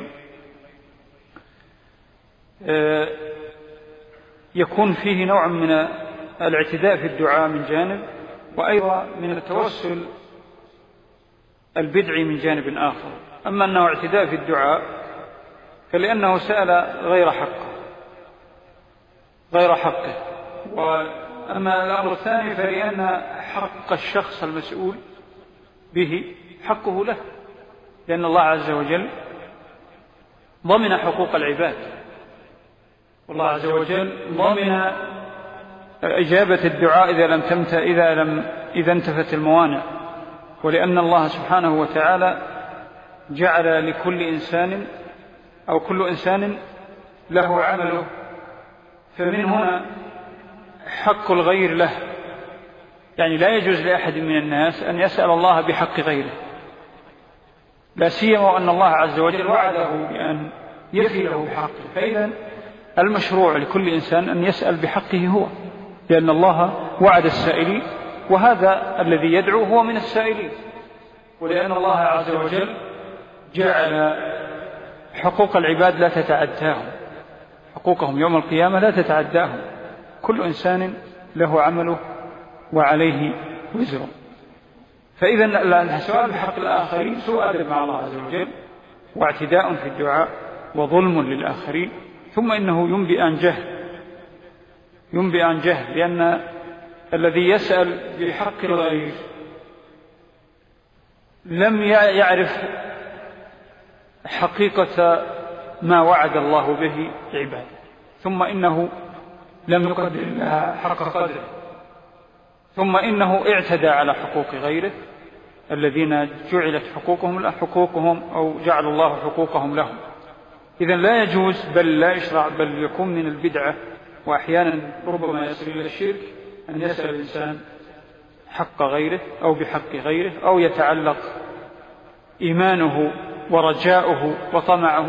يكون فيه نوع من الاعتداء في الدعاء من جانب، وأيضا من التوسل البدعي من جانب آخر. أما أنه اعتداء في الدعاء فلأنه سأل غير حقه. وأما الأمر الثاني فلأن حق الشخص المسؤول به حقه له، لأن الله عز وجل ضمن حقوق العباد، والله عز وجل ضمن إجابة الدعاء إذا انتفت الموانع. ولأن الله سبحانه وتعالى جعل لكل إنسان أو كل إنسان له عمله، فمن هنا حق الغير له، يعني لا يجوز لأحد من الناس أن يسأل الله بحق غيره، لا سيما وأن الله عز وجل وعده بأن يفي له بحقه. فإذا المشروع لكل إنسان أن يسأل بحقه هو، لأن الله وعد السائلين، وهذا الذي يدعو هو من السائلين. ولأن الله عز وجل جعل حقوق العباد لا تتعداهم، حقوقهم يوم القيامة لا تتعداهم، كل إنسان له عمله وعليه وزره. فإذا السؤال بحق الآخرين سوء أدب مع الله عز وجل، واعتداء في الدعاء، وظلم للآخرين، ثم إنه ينبئ عن جهل، لأن الذي يسأل بحق الغير لم يعرف حقيقة ما وعد الله به عباده، ثم إنه لم يقدر لها حق قدره، ثم إنه اعتدى على حقوق غيره الذين جعلت حقوقهم أو جعل الله حقوقهم لهم. إذن لا يجوز، بل لا يشرع، بل يكون من البدعة، وأحيانا ربما يصل إلى الشرك، أن يسأل الإنسان حق غيره أو بحق غيره، أو يتعلق إيمانه ورجاؤه وطمعه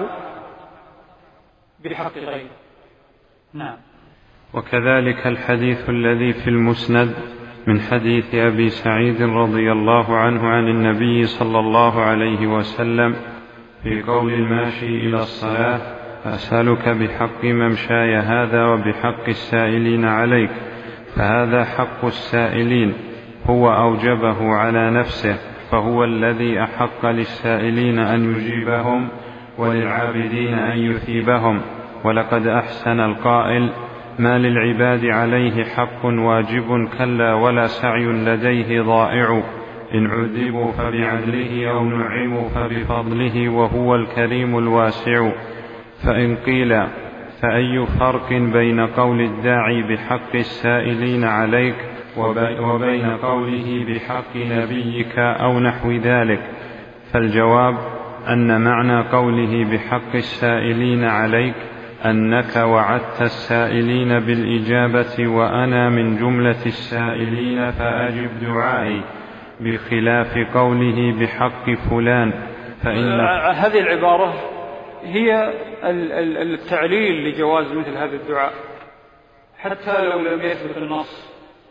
بحق غيره. نعم. وكذلك الحديث الذي في المسند من حديث أبي سعيد رضي الله عنه عن النبي صلى الله عليه وسلم في قول الماشي إلى الصلاة: أسألك بحق ممشاي هذا وبحق السائلين عليك. فهذا حق السائلين هو أوجبه على نفسه، فهو الذي أحق للسائلين أن يجيبهم وللعابدين أن يثيبهم. ولقد أحسن القائل: ما للعباد عليه حق واجب كلا ولا سعي لديه ضائع، إن عذبوا فبعدله أو نعموا فبفضله وهو الكريم الواسع. فإن قيل: فأي فرق بين قول الداعي بحق السائلين عليك وبين قوله بحق نبيك أو نحو ذلك؟ فالجواب أن معنى قوله بحق السائلين عليك أنك وعدت السائلين بالإجابة، وأنا من جملة السائلين فأجب دعائي، بخلاف قوله بحق فلان. فإن هذه العبارة هي التعليل لجواز مثل هذا الدعاء، حتى لو لم يثبت النص.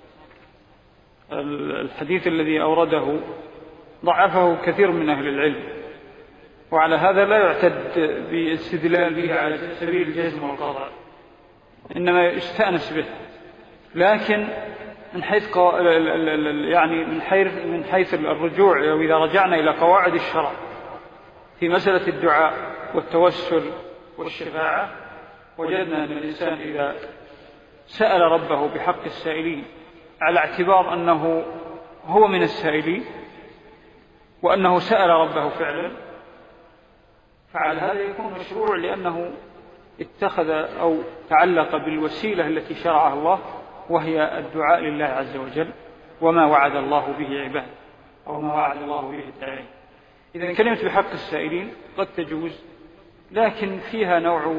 الحديث الذي أورده ضعفه كثير من أهل العلم، وعلى هذا لا يعتد بالاستدلال به على سبيل الجزم والقطع، إنما يستأنس به. لكن من حيث يعني من حيث الرجوع، إذا رجعنا إلى قواعد الشرع في مسألة الدعاء والتوسل والشفاعة، وجدنا أن الإنسان إذا سأل ربه بحق السائلين على اعتبار أنه هو من السائلين وأنه سأل ربه فعلا، فعلى هذا يكون مشروع، لأنه اتخذ أو تعلق بالوسيلة التي شرعها الله، وهي الدعاء لله عز وجل وما وعد الله به عباده، أو ما وعد الله به الداعين. إذا كلمة بحق السائلين قد تجوز، لكن فيها نوع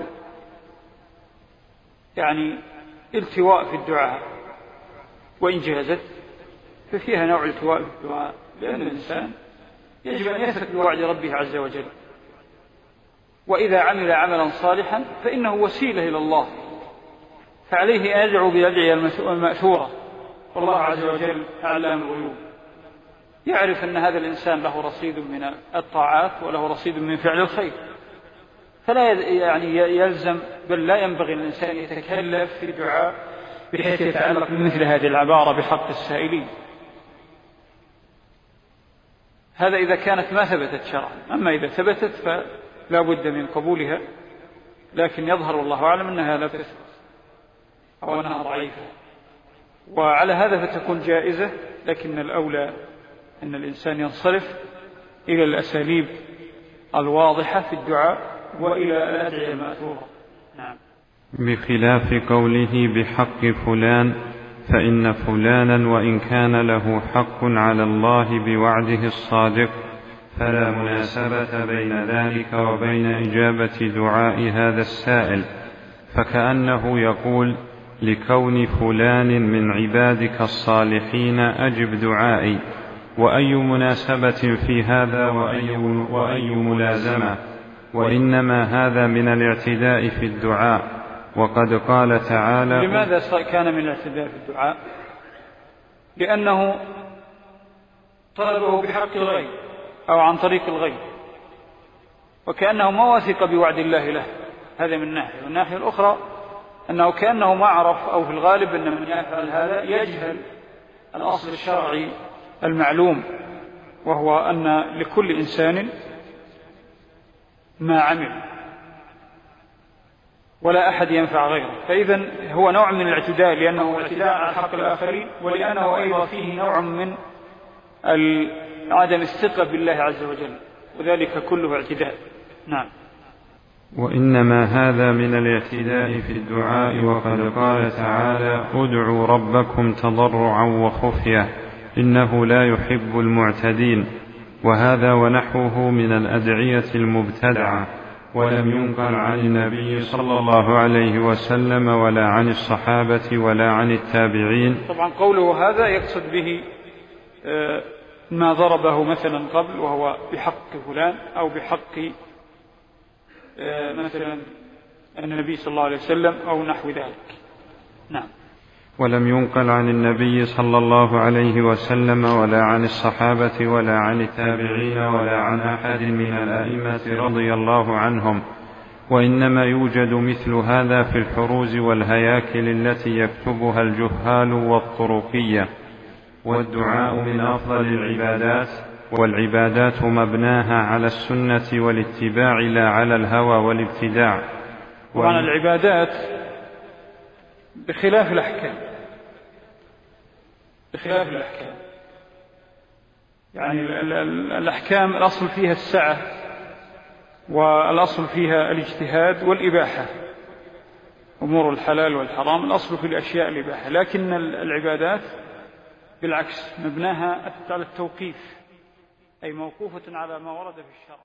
يعني التواء في الدعاء، وإن جازت ففيها نوع التواء في الدعاء، لأن الإنسان يجب أن يثق بوعد ربه عز وجل، وإذا عمل عملا صالحا فإنه وسيلة إلى الله، فعليه أن يدعو بالأدعية المأثورة، والله عز وجل أعلام الغيوب، يعرف أن هذا الإنسان له رصيد من الطاعات وله رصيد من فعل الخير، فلا يعني يلزم بل لا ينبغي الإنسان يتكلف في الدعاء بحيث يتعلق بمثل هذه العبارة بحق السائلين. هذا إذا كانت ما ثبتت شرعا، أما إذا ثبتت فلا بد من قبولها، لكن يظهر والله أعلم أنها لا تثبت أو أنها ضعيفة، وعلى هذا فتكون جائزة، لكن الأولى أن الإنسان ينصرف إلى الأساليب الواضحة في الدعاء وإلى الأدعية المأثورة. نعم. بخلاف قوله بحق فلان، فإن فلانا وإن كان له حق على الله بوعده الصادق فلا مناسبة بين ذلك وبين إجابة دعاء هذا السائل، فكأنه يقول لكون فلان من عبادك الصالحين أجب دعائي، وأي مناسبة في هذا وأي ملازمة، وإنما هذا من الاعتداء في الدعاء، وقد قال تعالى. لماذا كان من الاعتداء في الدعاء؟ لأنه طلبه بحق الغيب أو عن طريق الغيب، وكأنه ما واثق بوعد الله له، هذا من ناحية. والناحية الأخرى أنه كأنه ما عرف، أو في الغالب أن من يفعل هذا يجهل الأصل الشرعي المعلوم، وهو أن لكل إنسان ما عمل ولا أحد ينفع غيره، فإذا هو نوع من الاعتداء، لأنه اعتداء على حق الآخرين، ولأنه أيضا فيه نوع من عدم الثقة بالله عز وجل، وذلك كله اعتداء. نعم. وإنما هذا من الاعتداء في الدعاء، وقد قال تعالى ادعوا ربكم تضرعا وخفية إنه لا يحب المعتدين، وهذا ونحوه من الأدعية المبتدعة، ولم ينقل عن النبي صلى الله عليه وسلم ولا عن الصحابة ولا عن التابعين. طبعا قوله هذا يقصد به ما ضربه مثلا قبل، وهو بحق فلان أو بحق مثلا النبي صلى الله عليه وسلم أو نحو ذلك. نعم. ولم ينقل عن النبي صلى الله عليه وسلم ولا عن الصحابة ولا عن التابعين ولا عن أحد من الأئمة رضي الله عنهم، وإنما يوجد مثل هذا في الحروز والهياكل التي يكتبها الجهال والطرقية. والدعاء من أفضل العبادات، والعبادات مبناها على السنة والاتباع لا على الهوى والابتداع. طبعا العبادات بخلاف الأحكام، يعني الأحكام الأصل فيها السعة، والأصل فيها الاجتهاد والإباحة، أمور الحلال والحرام الأصل في الأشياء الإباحة، لكن العبادات بالعكس مبناها على التوقيف، أي موقوفة على ما ورد في الشرع.